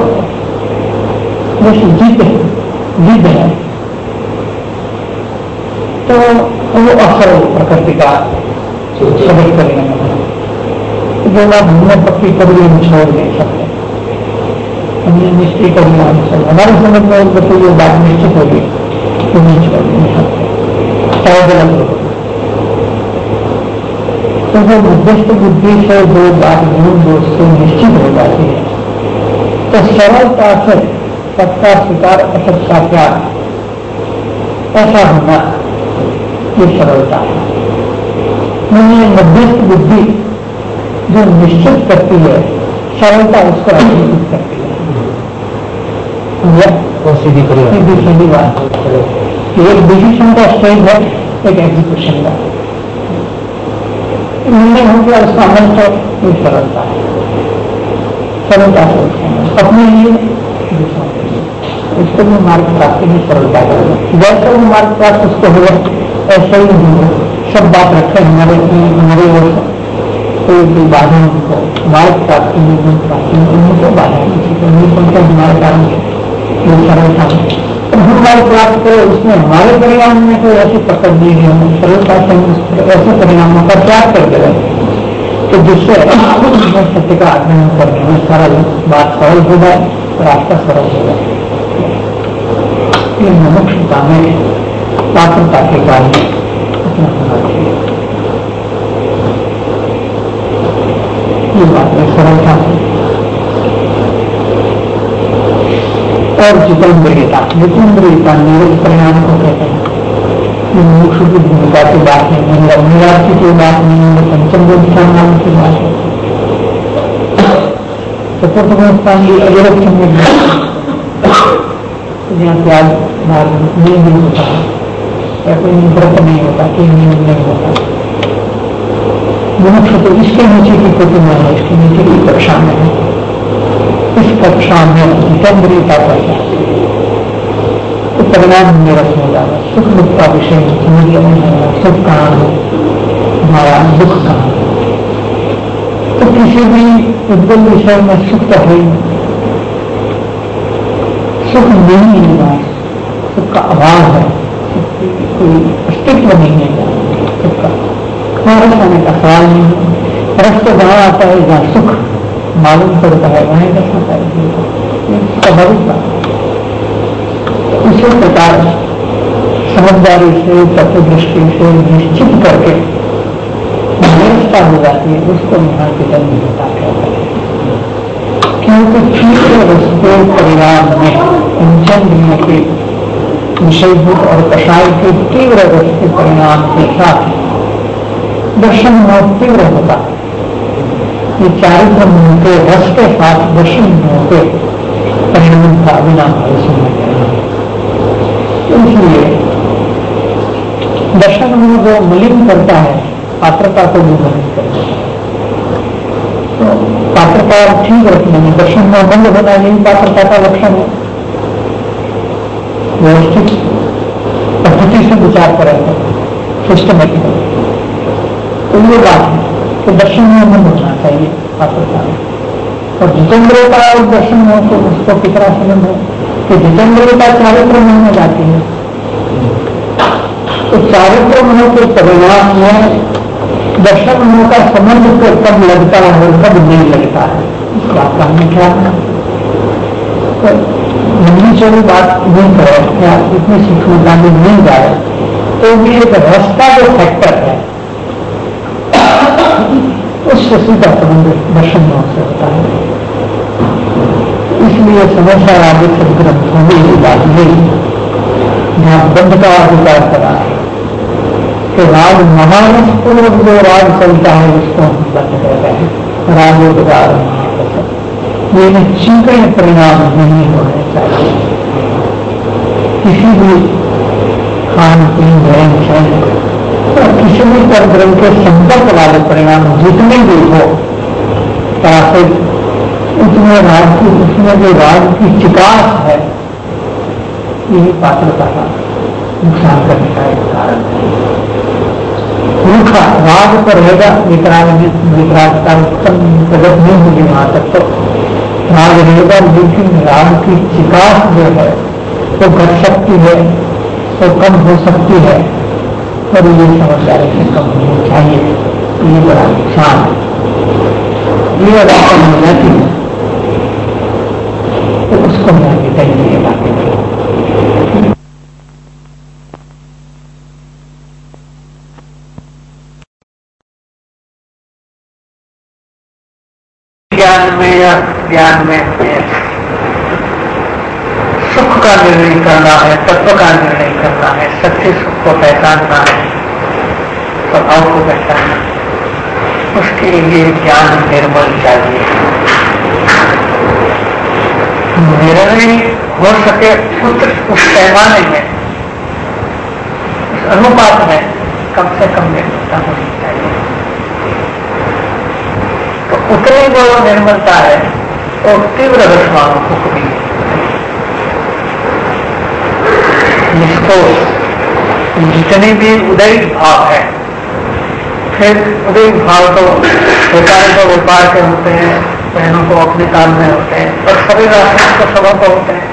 જીતે तो वो असरल प्रकृति का समझ करने जो ना हमने पक्की कभी छोड़ नहीं सकते, हमने निश्चय कर लिया हमारे समझ में बच्चे ये बात निश्चित होगी तो नहीं छोड़ नहीं सकते. तो जो मध्यस्थ बुद्धि से जो बात गुण दोष से निश्चित हो जाती है तो सरलता से सबका स्वीकार असत का त्याग ऐसा होना ये सरलता है. मध्यस्थ बुद्धि जो निश्चित करती है सरलता उसको अधिकृत करती है. सीधी बात एक डिसीजन का स्टेज है, एक एग्जीक्यूशन का. निर्णय हो गया उसका अमल तो ये सरलता है, सरलता से अपने लिए दूसरों के लिए उसको भी मार्ग प्राप्ति में सरलता करेगा। जैसे वो मार्ग प्राप्त उसको हो ऐसा ही होगा। सब बात रखे हमारे ओर कोई भी बाधा उनको मार्ग प्राप्ति में गुण प्राप्ति में उनको बाधा किसी को नहीं पहुंचा हमारे कारण वो सरलता है। हम मार्ग प्राप्त करें उसमें हमारे परिणाम में कोई ऐसी पकड़ नहीं है, हम सरलता से ऐसे परिणामों का त्याग करते रहे तो जिससे सत्य का आग्रहण करने में सरल बात सरल हो जाए, रास्ता सरल हो जाए। ये मनुष्यता में पात्रता के कारण अपना होना चाहिए। ये बात है सरलता और जितेंद्रियता। जितेंद्रियता निरज परिणाम को कहते हैं। मोक्ष की भूमिका की बात है, निराश की बात नहीं है, पंचम स्थान नाम की बात है। चतुर्थ स्थान की अजरक्षण में जहाँ प्याज नहीं भी होता है या कोई व्रत नहीं होता, कोई नियम नहीं होता। मनुष्य तो इसके नीचे की कोटि में है, इसके नीचे की कक्षा में है। इस कक्षा में जितेंद्रियता पर तो परिणाम निरस हो जाएगा। सुख दुख का विषय समझ लेना, सुख कहाँ है हमारा, दुख कहाँ है। तो किसी भी उद्गल विषय में सुख तो है, सुख नहीं है, सुख का अभाव है, कोई अस्तित्व नहीं है सुख का। रस आने का सवाल नहीं है। रस तो जहाँ आता है जहाँ सुख मालूम पड़ता है वहीं रस आता है, स्वाभाविक बात। इसी प्रकार समझदारी से तत्वदृष्टि से निश्चित करके निरस्ता हो जाती है, उसको यहाँ जितेंद्रियता कहते हैं। क्योंकि तीव्र रस के परिणाम में पंचेंद्रियों के विषयभूत और कषाय के तीव्र रस के परिणाम के साथ दर्शन मोह तीव्र होता है। ये चारित्र मोह के रस के साथ दर्शन मोह के परिणाम का बिना इसलिए दर्शन मोह जो मलिन करता है पात्रता को भी मलिन करता है। तो पात्रता ठीक रखने में दर्शन मोह बंद होना यही पात्रता का लक्षण है। व्यवस्थित पद्धति से विचार करेंगे सिस्टमेटिक, तो ये बात है कि दर्शन मोह बंद होना चाहिए पात्रता में। और जितेंद्रियता और दर्शन मोह को उसको कितना संबंध है कि जितेंद्रियता चारित्र मोह में जाती है। तो चारित्र मोह के परिणाम में दर्शन मोह का संबंध कब लगता है और कब नहीं लगता है, इस बात का हमें ख्याल है। तो लंबी चौड़ी बात नहीं करें या इतनी सूक्ष्मता में नहीं जाए तो भी एक रास्ता जो फैक्टर है उससे सीधा संबंध दर्शन मोह से होता है। इसलिए समस्या आदि सदग्रंथों में ये बात नहीं जहाँ बंध का अधिकार करा है कि राग महारस पूर्वक जो राग चलता है उसको हम बंद कहते हैं। रागोद्गार ये चिंतन परिणाम नहीं होने चाहिए। किसी भी खान पीन रहन सहन किसी भी परब्रह्म के संपर्क वाले परिणाम जितने भी हो उतने राग की उसमें जो राग की चिकास है यही पात्रता का नुकसान करने का एक कारण है। रूखा राग पर रहेगा, विकरागता उत्तम प्रगत नहीं होगी वहां तक तो राग रहेगा, लेकिन राग की चिकास जो है वो घट सकती है, वो कम हो सकती है और ये समझदारी से कम होनी चाहिए। ये बड़ा नुकसान है। ये अगर कम हो जाती है तो उसको मैं बताइए बातें ज्ञान में या ज्ञान में सुख का निर्णय करना है, तत्व का निर्णय करना है, सच्चे सुख को पहचानना है, स्वभाव को पहचानना, उसके लिए ज्ञान निर्मल चाहिए। निर्णय हो सके उस पैमाने में, उस अनुपात में कम से कम निर्भरता होनी चाहिए। उतनी वो निर्मलता है और तीव्र रसवानों को कभी जिसको जितने भी उदयिक भाव है, फिर उदयिक भाव तो व्यापार को व्यापार के होते हैं, बहनों को अपने काम में होते हैं और सभी राष्ट्रों को सभा को होते हैं।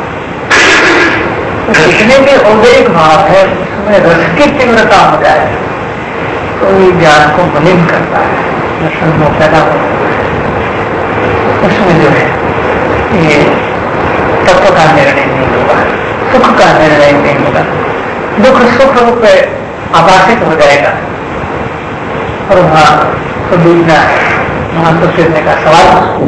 तो जितने भी उदयिक भाव है उसमें रस की तीव्रता हो जाए तो ये ज्ञान को मलिन करता है, दर्शन को पैदा होता है। उसमें जो है ये तत्व का निर्णय नहीं होगा, सुख का निर्णय नहीं होगा, दुख सुख रूप में आभाषित हो जाएगा और वहां तो डूबना है, वहां तो फिरने का सवाल।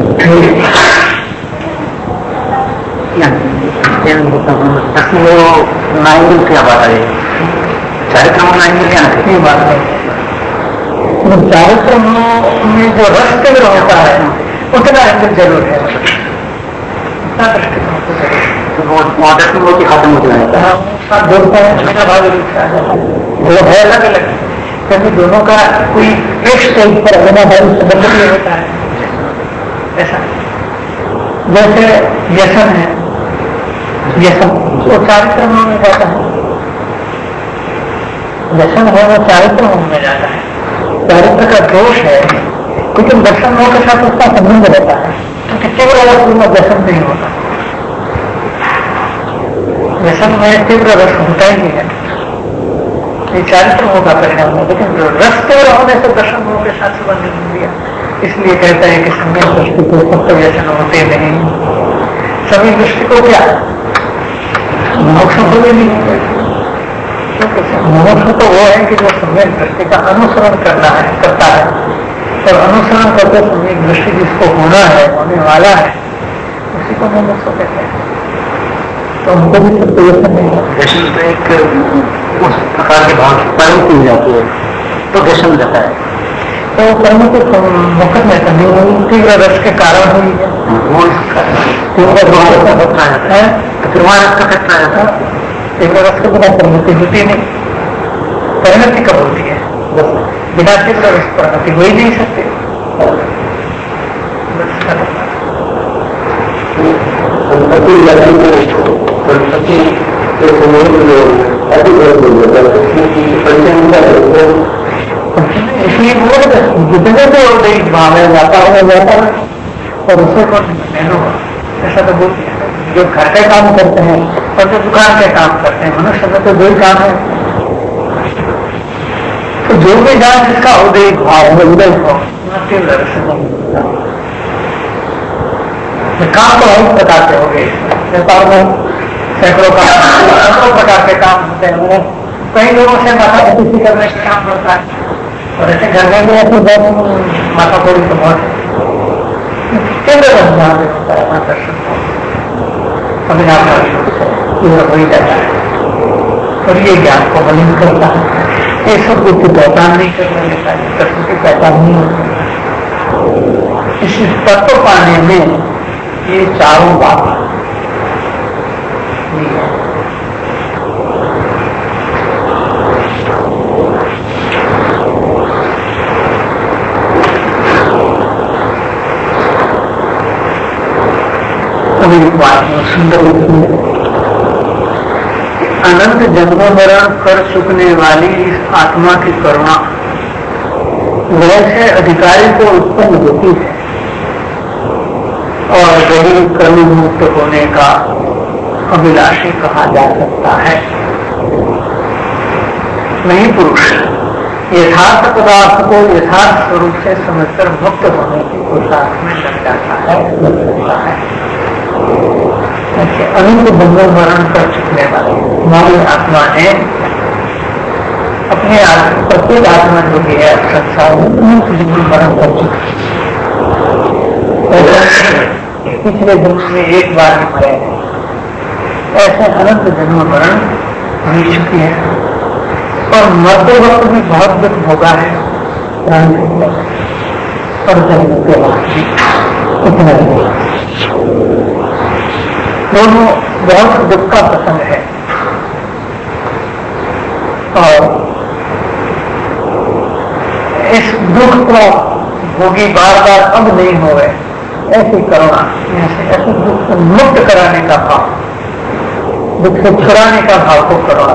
वो नाइंगल क्या बात है, चारित्र नाइंगल क्या नहीं बात है। चारित्र में जो रस तीव्र होता है उतना अंदर जरूर है, उतना दृष्टिकोण तो जरूर वो खत्म हो जाएगा। जोड़ता है मेरा भाव वो है अलग अलग, क्योंकि दोनों का कोई एक स्टेज पर होना भाव संबंध नहीं होता है। ऐसा जैसे व्यसन है, व्यसन वो चारित्र में जाता है, व्यसन है वो चारित्र में जाता है, चारित्र का दोष है, लेकिन दर्शन मोह के साथ उसका संबंध रहता है, क्योंकि तीव्र अवस्था में दर्शन नहीं होता, व्यसन में तीव्र रस होता ही नहीं है, ये चारित्र मोह का परिणाम है। लेकिन रस तीव्र होने से दर्शन मोह के साथ संबंध नहीं दिया, इसलिए कहते हैं कि संयम दृष्टि को सब व्यसन होते नहीं, सभी दृष्टि को क्या मोक्ष को भी नहीं होते। मोक्ष तो वो है कि जो सम्यक दृष्टि का अनुसरण करना है, करता है, और अनुसरण करते सम्यक दृष्टि जिसको होना है, होने वाला है, उसी को मोक्ष कहते हैं। तो उनको भी सब व्यसन नहीं है। व्यसन तो एक उस प्रकार के भाव परिणति हो जाती है तो व्यसन रहता है, तो कर्म को मुक्त में करनी हुई तीव्र रस के कारण हुई है, तीव्र रस का खतरा रहता है, तो फिर वहां रस का खतरा रहता है। तीव्र रस के बिना परिणति होती नहीं, परिणति कब होती है? बिना तीव्र रस परिणति हो ही नहीं सकती। इसलिए वो जितने भी उदयिक भाव है जाता है और उसे को ऐसा तो बोलते हैं जो घर के काम करते हैं और जो दुकान के काम करते हैं, मनुष्य में तो दो ही काम है। तो जो भी जान जिसका उदयिक भाव है, उदय भाव काम तो बहुत प्रकार के हो गए, व्यापार में सैकड़ों प्रकार के काम होते हैं, कई लोगों से माथा पच्ची करने का काम करता है, और ऐसे घर में भी ऐसे बहुत माथा कोड़ी तो बहुत केंद्र होता है दर्शन हो ही जाता है, और ये ज्ञान को मलिन करता है। ये सब कुछ की पहचान नहीं करने देता है, तत्व की पहचान नहीं होती। इस तत्व पाने में ये चारों बातें सुंदर अनंत जन्मों मरण कर चुकने वाली इस आत्मा की करुणा वैसे अधिकारी को उत्पन्न होती है और वही कर्म मुक्त होने का अभिलाषी कहा जा सकता है। वही पुरुष यथार्थ पदार्थ को यथार्थ स्वरूप से समझकर मुक्त होने की पुरुषार्थ में लग जाता है। अनंत जन्म मरण कर चुकने वाले हमारी आत्मा ने अपने प्रत्येक आत्मा जो भी है संसार में अनंत जन्म मरण कर चुकी, पिछले जन्म में एक बार ही मरे हैं, ऐसे अनंत जन्म मरण हो चुकी है और मरते वक्त भी बहुत दुख भोगा है और जन्म के बाद भी इतना दोनों बहुत दुख का प्रसंग है। और इस दुख को भोगी बार बार अब नहीं हो गए, ऐसी करुणा, ऐसे दुख से मुक्त कराने का भाव, दुख से छुड़ाने का भाव को करुणा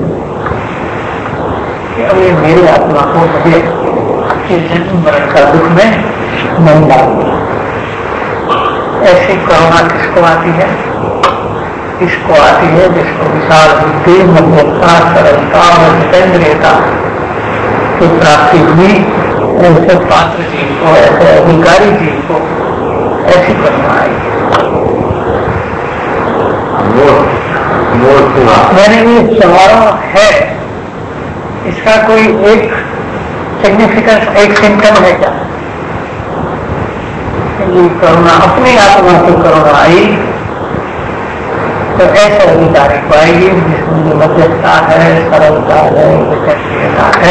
कि अब ये मेरी आत्मा को मुझे जन्म मरण का दुख में नहीं डालना। ऐसी करुणा किसको आती है? इसको आती है जिसको विशाल बुद्धि, मध्यता, सरलता और जितेंद्रियता की प्राप्ति हुई। ऐसे पात्र जीव को, ऐसे अधिकारी जीव को ऐसी करुणा आई। मैंने ये समारोह है, इसका कोई एक सिग्निफिकेंस, एक सिम्टम है क्या? ये करुणा अपनी आत्मा की करुणा आई तो ऐसे अधिकारी पाएगी जिसमें मध्यस्थता है, सरलता है, विचक्षणता है,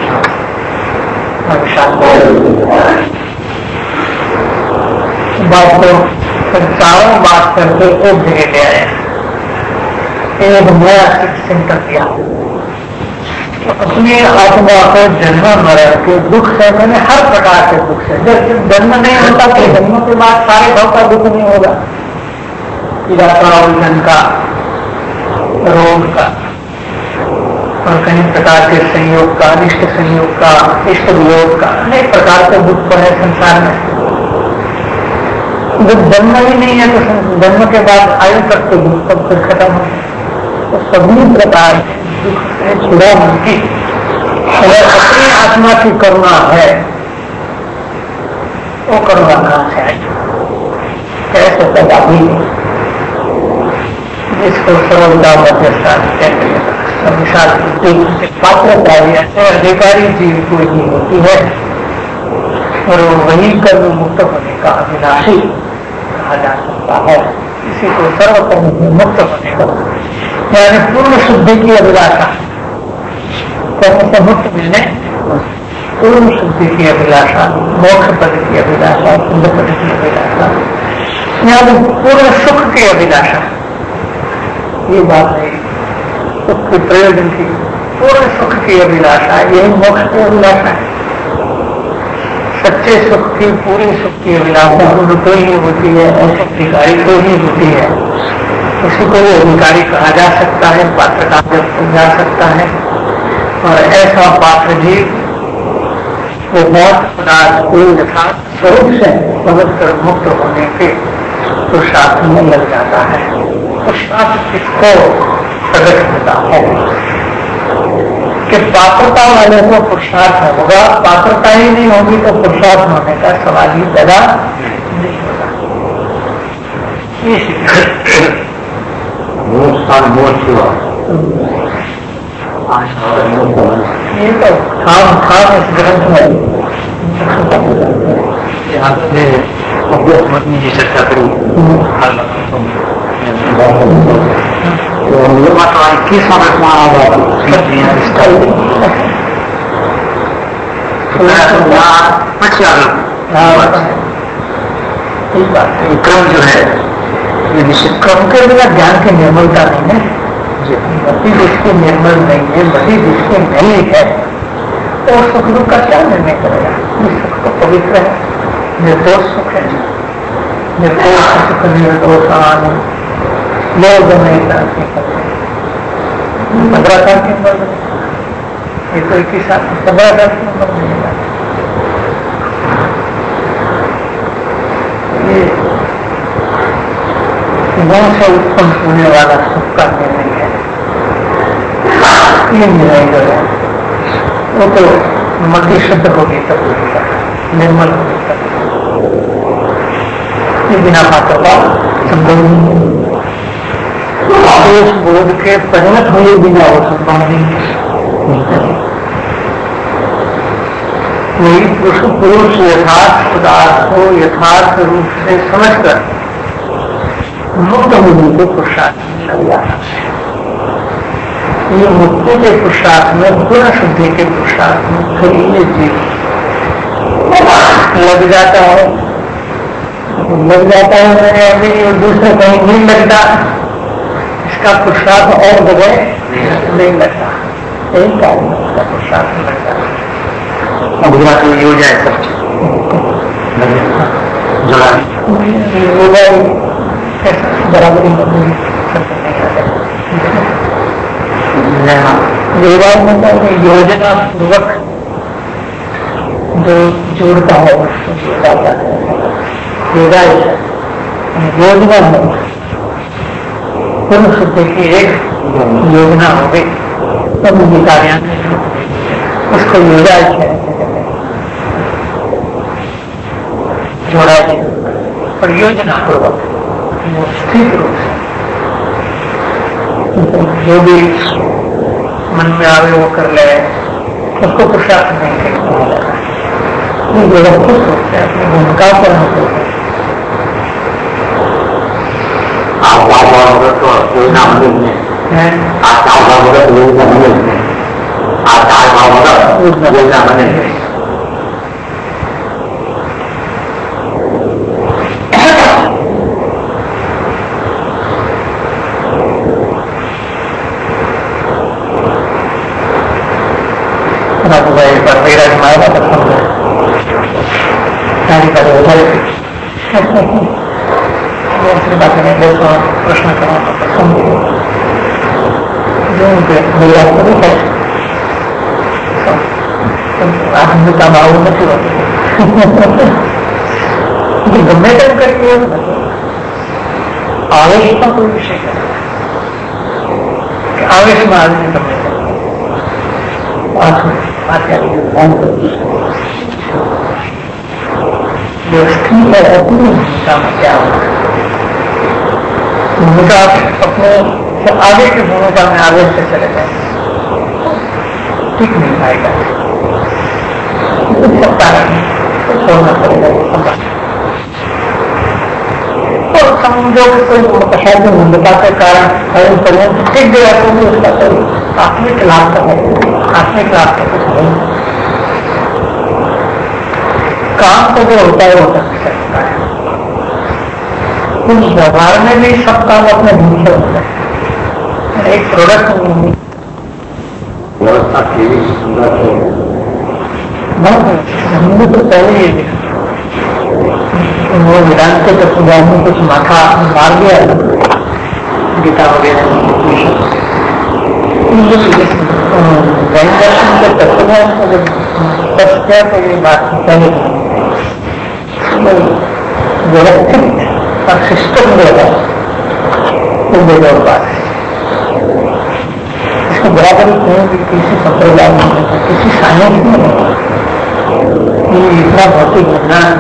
बात को चारों बात करके एक जगह ले आया, एक नया सिम्टम दिया। तो अपनी आत्मा को जन्म मरण के दुख से, मैंने हर प्रकार के दुख से, जब जन्म नहीं होता तो जन्म के बाद सारे भाव का दुख नहीं होगा, पीड़ाता उलझन का, रोग का और कई प्रकार के संयोग का, इष्ट संयोग का, इष्ट वियोग का, अनेक प्रकार के दुख तो है संसार में। जब जन्म ही नहीं है तो जन्म के बाद आयु तक के दुख तब फिर खत्म हो, तो सभी प्रकार दुख से छुड़ा मुक्ति अगर अपनी आत्मा की करुणा है, वो करुणा कहां से आई? कैसे पैदा हुई? जिसको सरलता, मध्यस्थता, विशाल बुद्धि पात्रता ऐसे अधिकारी जीव को ही होती है और वही कर्म मुक्त होने का अभिलाषी कहा जा सकता है। इसी को सर्वकर्म से मुक्त होने का, यानी पूर्ण शुद्धि की अभिलाषा, कर्म से मुक्त मिलने, पूर्ण शुद्धि की अभिलाषा, मोक्ष पद की अभिलाषा, सुंदर पद की अभिलाषा, यानी पूर्ण सुख की अभिलाषा। ये बात है सुख के प्रयोजन की, पूर्ण सुख की अभिलाषा, यही मोक्ष की अभिलाषा है। सच्चे सुख की, पूरी सुख की अभिलाषा उनको ही होती है, ऐसे अधिकारी को ही होती है। उसी को अधिकारी कहा जा सकता है, पात्र कहा जा सकता है। और ऐसा पात्र जीव वो मौत पदार्थ को यथार्थ स्वरूप से पवित्र मुक्त होने के पुरुषार्थ में लग जाता है। पुरुषार्थ किसको प्रकट होता है कि पात्रता वाले को पुरुषार्थ होगा, पात्रता ही नहीं होगी तो पुरुषार्थ होने का सवाल ही पैदा नहीं होगा। ये तो थाम इस ग्रंथ में जी चर्चा करूँ क्रम जो है ये निश्चित क्रम के बिना ज्ञान की निर्मलता नहीं है। मति जिसकी निर्मल नहीं है, मति जिसकी नहीं है, तो सुख दुख का क्या निर्णय करेगा? सुख तो पवित्र है, निर्दोष सुख है, निर्दोष सुख, निर्दोषान लोग नहीं करते, 15 साल की उम्र में, ये तो 21 साल, 15 साल की उम्र में ये गुण से उत्पन्न होने वाला सुख का निर्णय है। ये निर्णय जो है वो तो मति शुद्ध होगी तब होगा, निर्मल होगी तब, ये बिना पात्र का संभव नहीं। उस बोध के परिणत हुए बिना वो संभव नहीं। वही पुरुष यथार्थ पदार्थ को यथार्थ रूप से समझकर मुक्त होने के पुरुषार्थ में लग जाना है। ये मुक्ति के पुरुषार्थ में, पूर्ण शुद्धि के पुरुषार्थ में फिर ये जीव लग जाता है, मैंने अभी दूसरे कहीं नहीं लगता, इसका पुरुषार्थ और जगह नहीं लगता, यही कारण इसका पुरुषार्थ लगता है। गुजरात में हो जाए सब बराबरी व्यवहार मतलब योजना पूर्वक जो जोड़ता है योजना है पूर्ण शुद्धि की एक योजना हो गई तब ये कार्यान्वयन उसको योजना जोड़ा जाए और योजना पूर्वक स्थित रूप से जो भी मन में आवे वो कर ले उसको पुरुषार्थ नहीं कहा जाता है। व्यवस्थित रूप से अपनी भूमिका पर योजना मंदिर में योजना मंदिर में योजना मंदिर में मेरा माया पसंद है प्रश्न करो पसंद जो उनके मेरा है आनंदता भाव नहीं होती गम्य टाइम करके आवेश का कोई विषय है आवेश में आदमी गम्य व्यवस्थित है अपनी भूमिका में क्या होगा भूमिका अपने आगे की भूमिका में आगे से चले जाए ठीक नहीं पाएगा सब कारण छोड़ना पड़ेगा और समझो कि कोई है जो भूमिका के कारण ठीक गया तो भी उसका कोई आत्मिक लाभ का है आत्मिक लाभ का कुछ नहीं काम तो जो होता है वो कर सकता है कुछ व्यवहार में भी सब काम अपने ढंग से होता है एक प्रोडक्ट व्यवस्था की सुंदर है हमने तो पहले ये देखा वो वेदांत के सुधार में कुछ माथा मार दिया गीता वगैरह जैन दर्शन के तत्व में स्पष्ट है तो ये बात पहले व्यवस्थित और सिस्टम जो है वो बेजोड़ बात है इसको बराबर कहीं भी किसी संप्रदाय में नहीं किसी साइंस में नहीं ये इतना भौतिक विज्ञान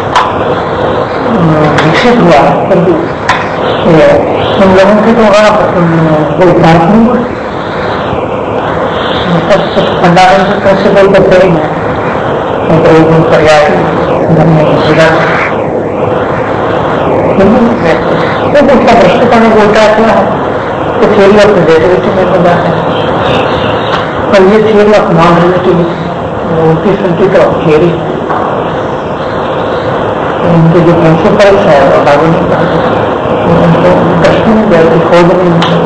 विकसित हुआ परंतु उन लोगों की तो वहाँ कोई बात नहीं हुआ कुछ फंडामेंटल प्रिंसिपल तो सही है पर्याय उसका दृष्टिकोण बोलता है तो थियरी ऑफ रिलेटिविटी में बना है और ये थियरी ऑफ नॉन रिलेटिविटी उल्टी सुलटी तो थियरी उनके जो प्रिंसिपल्स है वो लागू नहीं करते उनको प्रश्न नहीं जाती खोज नहीं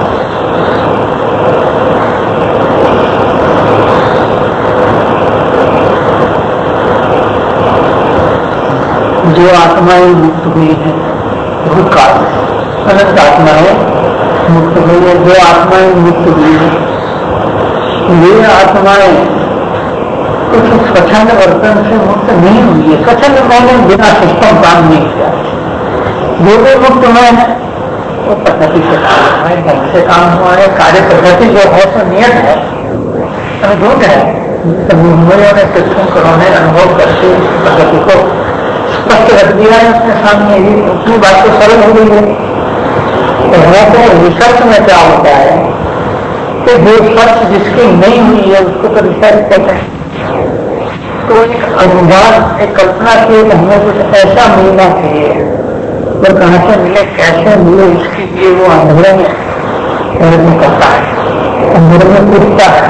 जो आत्माएं मुक्त हुई है भूतकाल अनंत आत्माएं मुक्त हुई है जो आत्माएं मुक्त हुई है ये आत्माएं कुछ स्वच्छंद वर्तन से मुक्त नहीं हुई है स्वच्छंद मैंने बिना सिस्टम काम नहीं किया जो भी मुक्त हुए हैं वो पद्धति से काम हुआ है ढंग से काम हुआ है कार्य पद्धति जो है तो नियत है अनुभूत है ने शिक्षण करोने अनुभव करके पद्धति को स्पष्ट रख दिया है अपने सामने ही उतनी बात तो सरल हो गई है तो रिसर्च में क्या होता है कि जो सर्च जिसकी नहीं हुई है उसको तो रिसर्च कहते हैं तो एक अनुमान एक कल्पना की हमें कुछ ऐसा मिलना चाहिए और कहाँ से मिले कैसे मिले इसके लिए वो अंधेरे में प्रयत्न करता है अंधेरे में कूदता है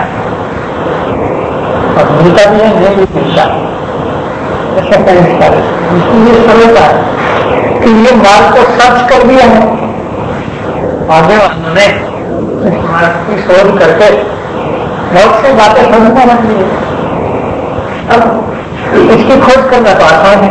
और मिलता भी है नहीं भी मिलता ऐसा कहना इसलिए सरलता है कि ये मार्ग को सर्च कर दिया है आगे वालों ने इस मार्ग की शोध करके बहुत सी बातें समझना रख ली अब इसकी खोज करना तो आसान है,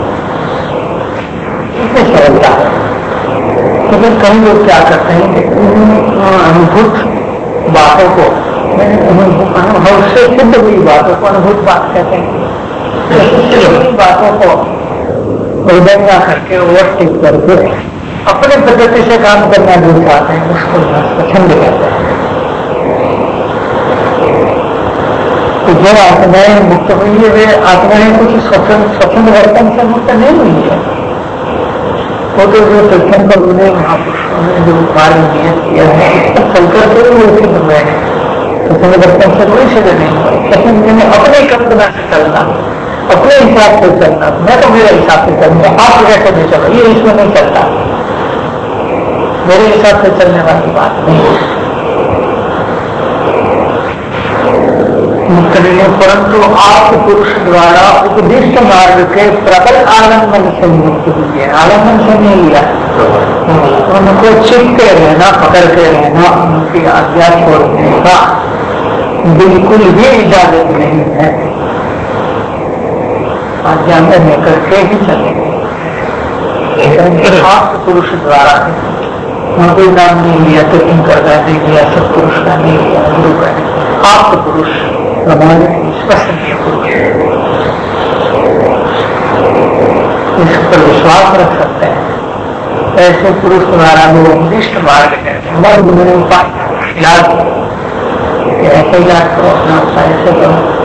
इसमें सरलता है। लेकिन कई लोग क्या करते हैं कि अनुभूत बातों को, अनुभव से सिद्ध हुई बातों को अनुभूत बात कहते हैं। सिद्ध हुई बातों को उल्लंघना करके ओवरटेक करके अपने पद्धति से काम करना जो चाहते हैं उसको पसंद करते हैं। तो जो आत्माएं मुक्त हुई है वे आत्माएं कुछ स्वतंत्र वर्तन से मुक्त नहीं हुई है। वो तो जो सत्संग पर उन्हें महापुरुषों ने जो कार्य नियत किया है इस पर चलकर के वो सिद्ध हुए हैं। स्वतंत्र वर्तन से कोई सिद्ध नहीं हुआ। स्वतंत्र में अपने कल्पना से चलना, अपने हिसाब से चलना, मैं तो मेरे हिसाब से चलूंगा, आप कैसे भी चलो, ये इसमें नहीं चलता। मेरे हिसाब से चलने वाली बात नहीं है। मुक्त नहीं है, परंतु आप पुरुष द्वारा उपदिष्ट मार्ग के प्रबल आलम्बन से मुक्त हुई है। आलम्बन से नहीं लिया, उनको चिपके रहना, पकड़ के रहना, उनकी आज्ञा छोड़ने का बिल्कुल भी इजाजत नहीं है। आज्ञा में लेकर के ही चलेंगे। आप पुरुष द्वारा वहां कोई नाम नहीं लिया, तो किंकर का नहीं लिया, सत्पुरुष का नहीं लिया, गुरु का नहीं। आप पुरुष हमारे विश्वसनीय पुरुष, इस पर विश्वास रख सकते हैं। ऐसे पुरुष द्वारा वो उपदिष्ट मार्ग कहते हैं। हमारे गुरु ने उपाय इलाज, ऐसे इलाज करो, अपना उपाय से करो।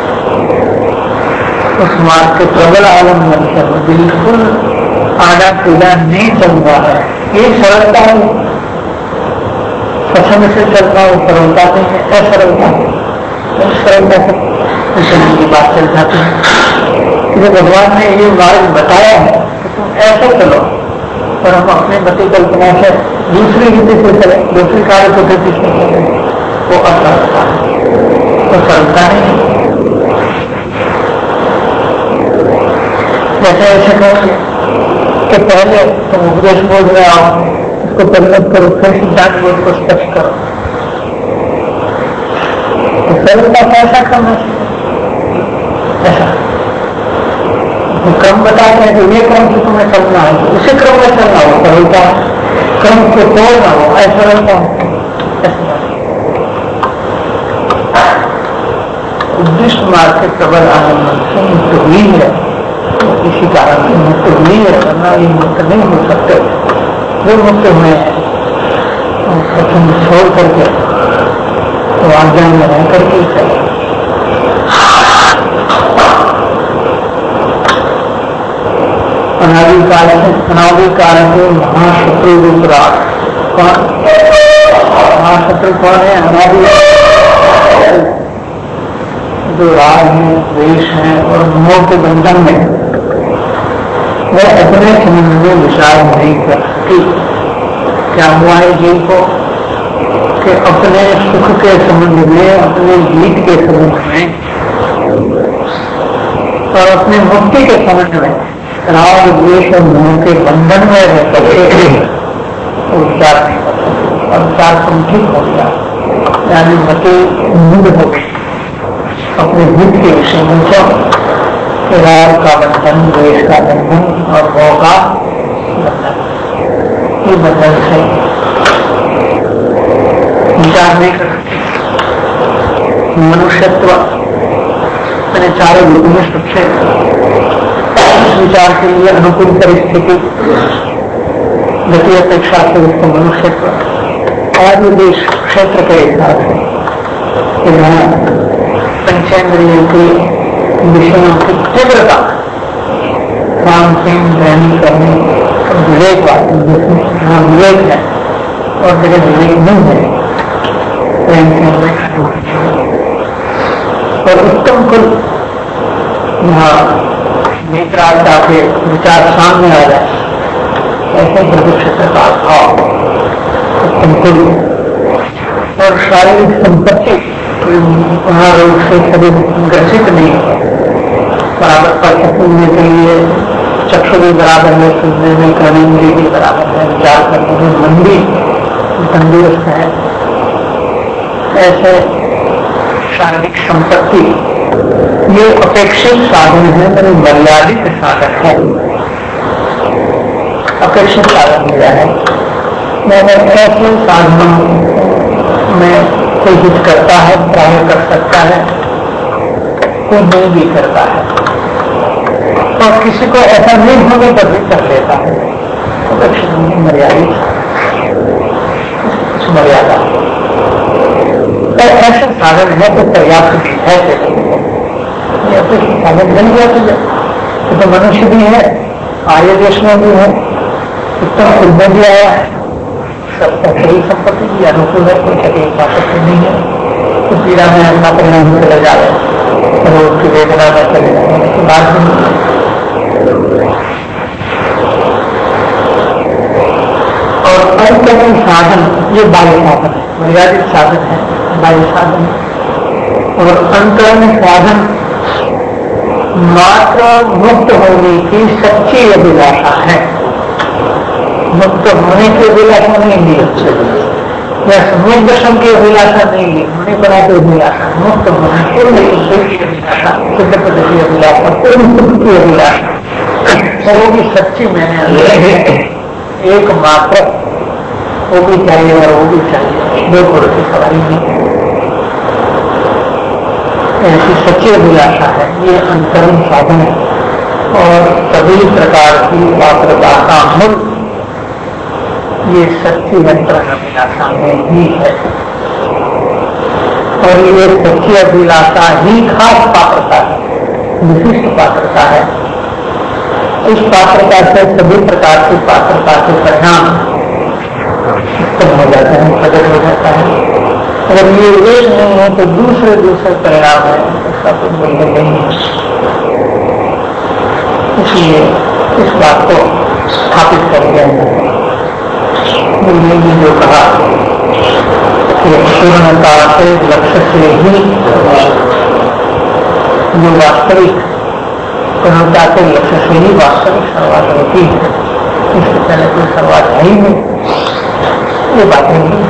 उस मार्ग के प्रबल आलम्बन से बिल्कुल आड़ा पीड़ा नहीं चल रहा है। ये सरलता है, पसंद से चल रहा है, सरलता नहीं है, असरलता है। सरलता से कृष्ण की बात चल जाती है कि भगवान ने ये मार्ग बताया है कि तुम ऐसे चलो, और हम अपने मति कल्पना से दूसरी रीति से चले, दूसरी कार्य पद्धति से चले, वो असरलता है, तो सरलता नहीं है। जैसे ऐसे कहेंगे कि पहले तुम उपदेश बोध में आओ, उसको परिणत करो, फिर सिद्धांत बोध को स्पष्ट करो। तो सरलता कैसा करना चाहिए? ऐसा क्रम बताते हैं कि ये क्रम से तुम्हें चलना है, तो उसी क्रम में चलना हो, सरलता क्रम को तोड़ना हो, ऐसा रहता है। उद्दिष्ट मार्ग के प्रबल आनंद से मुक्त हुई है, इसी कारण से मुक्त हुई है, वरना ये मुक्त नहीं हो सकते। जो मुक्त हुए हैं प्रथम छोड़ करके तो आज्ञा में रह करके चले। अनादिकाल से महाशत्रु रूप राग, महाशत्रु कौन है? अनादि जो राग है, द्वेष है और मोह के बंधन में वह अपने संबंध में विचार नहीं कर सकती। क्या हुआ है जीव को कि अपने सुख के संबंध में, अपने जीत के संबंध में और अपने मुक्ति के संबंध में राग द्वेष और मोह के बंधन में रह करके विचार नहीं कर सकते। और विचार संठित हो गया, यानी मति मूड हो गई अपने हित के विषय में। तो राग का बंधन, द्वेष का बंधन और मोह का बंधन, ये बंधन से विचार नहीं कर सकते। मनुष्यत्व मैंने चारों युग में सबसे विचार के लिए अनुकूल परिस्थिति गति अपेक्षा से उसको मनुष्यत्व और देश क्षेत्र के हिसाब से जहाँ पंचेंद्रियों की विषयों की तीव्रता, काम से ग्रहण करने विवेक वाले जहाँ विवेक है और जगह विवेक नहीं है, प्रेम से और उत्तम कुल यहाँ नेत्रालता के विचार सामने आ जाए, ऐसे प्रदूषित का भाव उत्तम कुल और शारीरिक संपत्ति वहाँ रोग से शरीर ग्रसित नहीं है। बराबर पर सुनने के लिए चक्षु भी बराबर है, सुनने में कर्मेंद्रिय भी बराबर है, विचार करने में मन भी तंदुरुस्त है। ऐसे शारीरिक संपत्ति ये अपेक्षित साधन है, मेरे मर्यादित साधन है। अपेक्षित साधन मेरा है। मैंने ऐसे साधनों में कोई हित करता है, प्राय कर सकता है, कोई नहीं भी करता है, और किसी को ऐसा नहीं होने पर भी कर लेता है। अपेक्षित मर्यादित मर्यादा तो ऐसे साधन है तो पर्याप्त भी है। साधन बन गया तो मनुष्य भी है, आर्य देश में भी है, उत्तम कुल में भी आया है, सबका सही संपत्ति की अनुकूल है, कोई तकलीफ पाती नहीं है, तो पीड़ा में अपना परिणाम चले जा रहे, रोग की वेदना में चले जा रहे हैं। बात और अंतरंग साधन ये बाह्य साधन है, मर्यादित साधन है, बाह्य साधन। और अंतरंग साधन मात्र मुक्त होने की सच्ची अभिलाषा है। मुक्त होने की अभिलाषा नहीं ली, या सम्यक दर्शन की अभिलाषा नहीं ली, होने पर की अभिलाषा, मुक्त होने की अभिलाषा, सिद्ध पद की अभिलाषा, पूर्ण की अभिलाषा, वो भी सच्ची मैंने एकमात्र वो भी चाहिए और वो भी चाहिए, दो घोड़ों की सवारी नहीं। ऐसी सच्ची अभिलाषा है, ये अंतरंग साधन है। और सभी प्रकार की पात्रता का मूल ये सच्ची अंतरंग अभिलाषा में ही है। और ये सच्ची अभिलाषा ही खास पात्रता है, विशिष्ट पात्रता है। इस पात्रता से सभी प्रकार की पात्रता के परिणाम उत्पन्न हो जाते हैं, प्रकट हो जाता है। अगर ये एक नहीं है तो दूसरे परिणाम है, उसका कोई मूल्य नहीं है। इसलिए इस बात को स्थापित कर दिया है। मूल्य ने जो कहा कि पूर्णता से लक्ष्य से ही जो वास्तविक पूर्णता के लक्ष्य से ही वास्तविक शुरुआत होती है, इससे पहले कोई शुरुआत है ही नहीं। ये बातें नहीं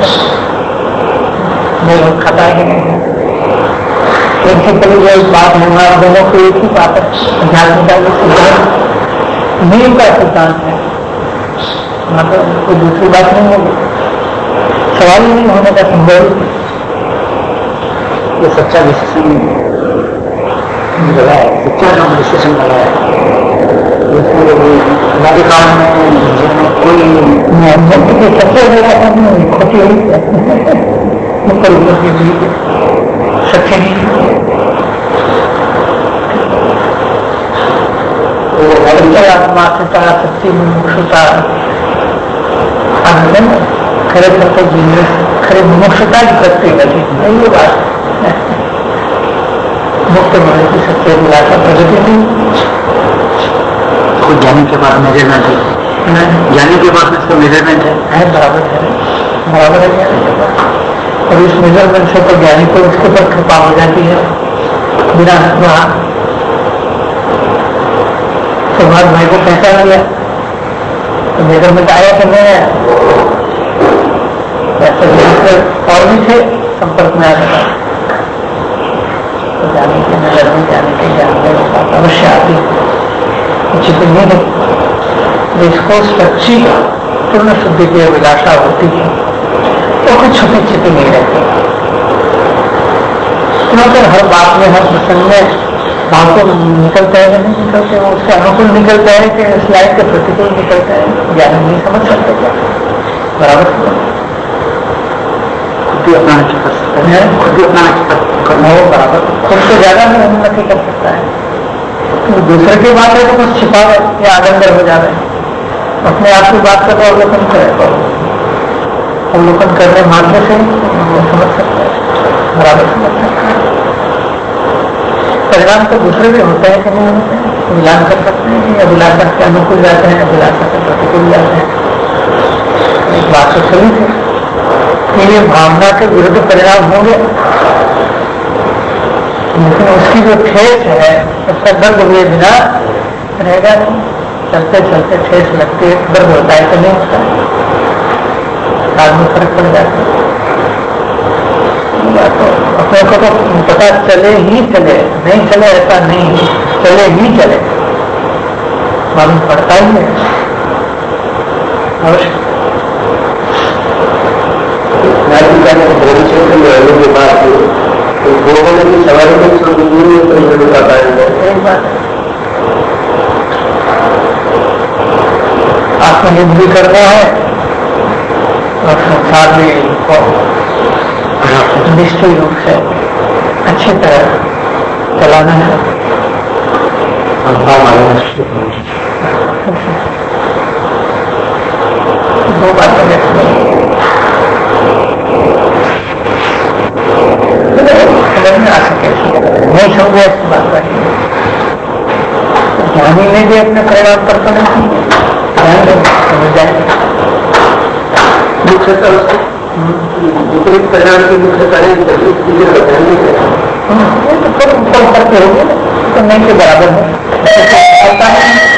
है, खता ही नहीं है। इनसे पहले जो बात है, हमारे दोनों को एक ही बात है, सिद्धांत का सिद्धांत नीम का सिद्धांत है, मतलब कोई दूसरी बात नहीं होगी, सवाल नहीं होने का संभव। ये सच्चा विशेषण लगाया, सच्चा का विशेषण लगाया, काल में कोई सच्चे लगाता नहीं, खोटी हुई सच्चे नहीं। आत्माता सच्ची मुमुक्षुता खरे करते जीने खरे मुमुक्षुता की करते नहीं, ये बात मुक्त होने की सच्ची अभिलाषा प्रगति नहीं। खुद जाने के बाद मेजरमेंट है, जाने के बाद इसका मेजरमेंट है, बराबर है, बराबर है जाने के बाद। और इस मेजरमेंट से तो ज्ञानी को उसके पर कृपा हो जाती है बिना सुभाष भाई को पहचान लिया तो मेजरमेंट आया कि नहीं आया। ऐसे और भी थे संपर्क में आ गया तो जाने के नजर में जाने के ज्ञान में बात अवश्य आती है। उचित नहीं है, जिसको सच्ची पूर्ण शुद्धि की अभिलाषा होती है तो कुछ छुपी छिपी नहीं रहती, क्योंकि हर बात में हर प्रसंग में भाव को निकलता है कि नहीं निकलते, वो उसके अनुकूल निकलता है कि स्लाइड के प्रतिकूल निकलता है, ज्ञान नहीं समझ सकते क्या बराबर खुद ही अपना अच्छा कर सकता है, खुद ही अपना अच्छा करना हो बराबर, खुद से ज्यादा नहीं उन्नति कर सकता है। तो दूसरे की बात है तो कुछ छिपा या आडंबर हो जाए, अपने आप की बात का तो अवलोकन करेगा, अवलोकन करने मात्र से वो समझ सकता है, बराबर समझ सकता है। परिणाम तो दूसरे भी होते हैं कि नहीं होते हैं, मिलान कर सकते हैं कि अभिलाषा के अनुकूल जाते हैं, अभिलाषा के प्रतिकूल जाते हैं। एक बात तो सही थी कि ये भावना के विरुद्ध परिणाम होंगे, लेकिन उसकी जो ठेस है उसका दर्द हुए बिना रहेगा नहीं। चलते चलते ठेस लगती है, दर्द होता है तो नहीं होता है, बाद में फर्क पड़ जाता है। अपने को तो पता चले ही चले, नहीं चले ऐसा नहीं, चले ही चले, मालूम पड़ता ही है अवश्य। क्षेत्र में रहने के बाद गोवन की सवारी में पाता है। आत्मयुद्ध भी करना है और संसार भी निश्चय रूप से अच्छी तरह चलाना है। दो बातें समझ में आ सके, नहीं समझे ऐसी बात है। ज्ञानी ने भी अपने परिणाम पर तो नहीं समझ जाए मुख्यतः विपरीत परिणाम की मुख्यता है करते होंगे तो नहीं के बराबर है।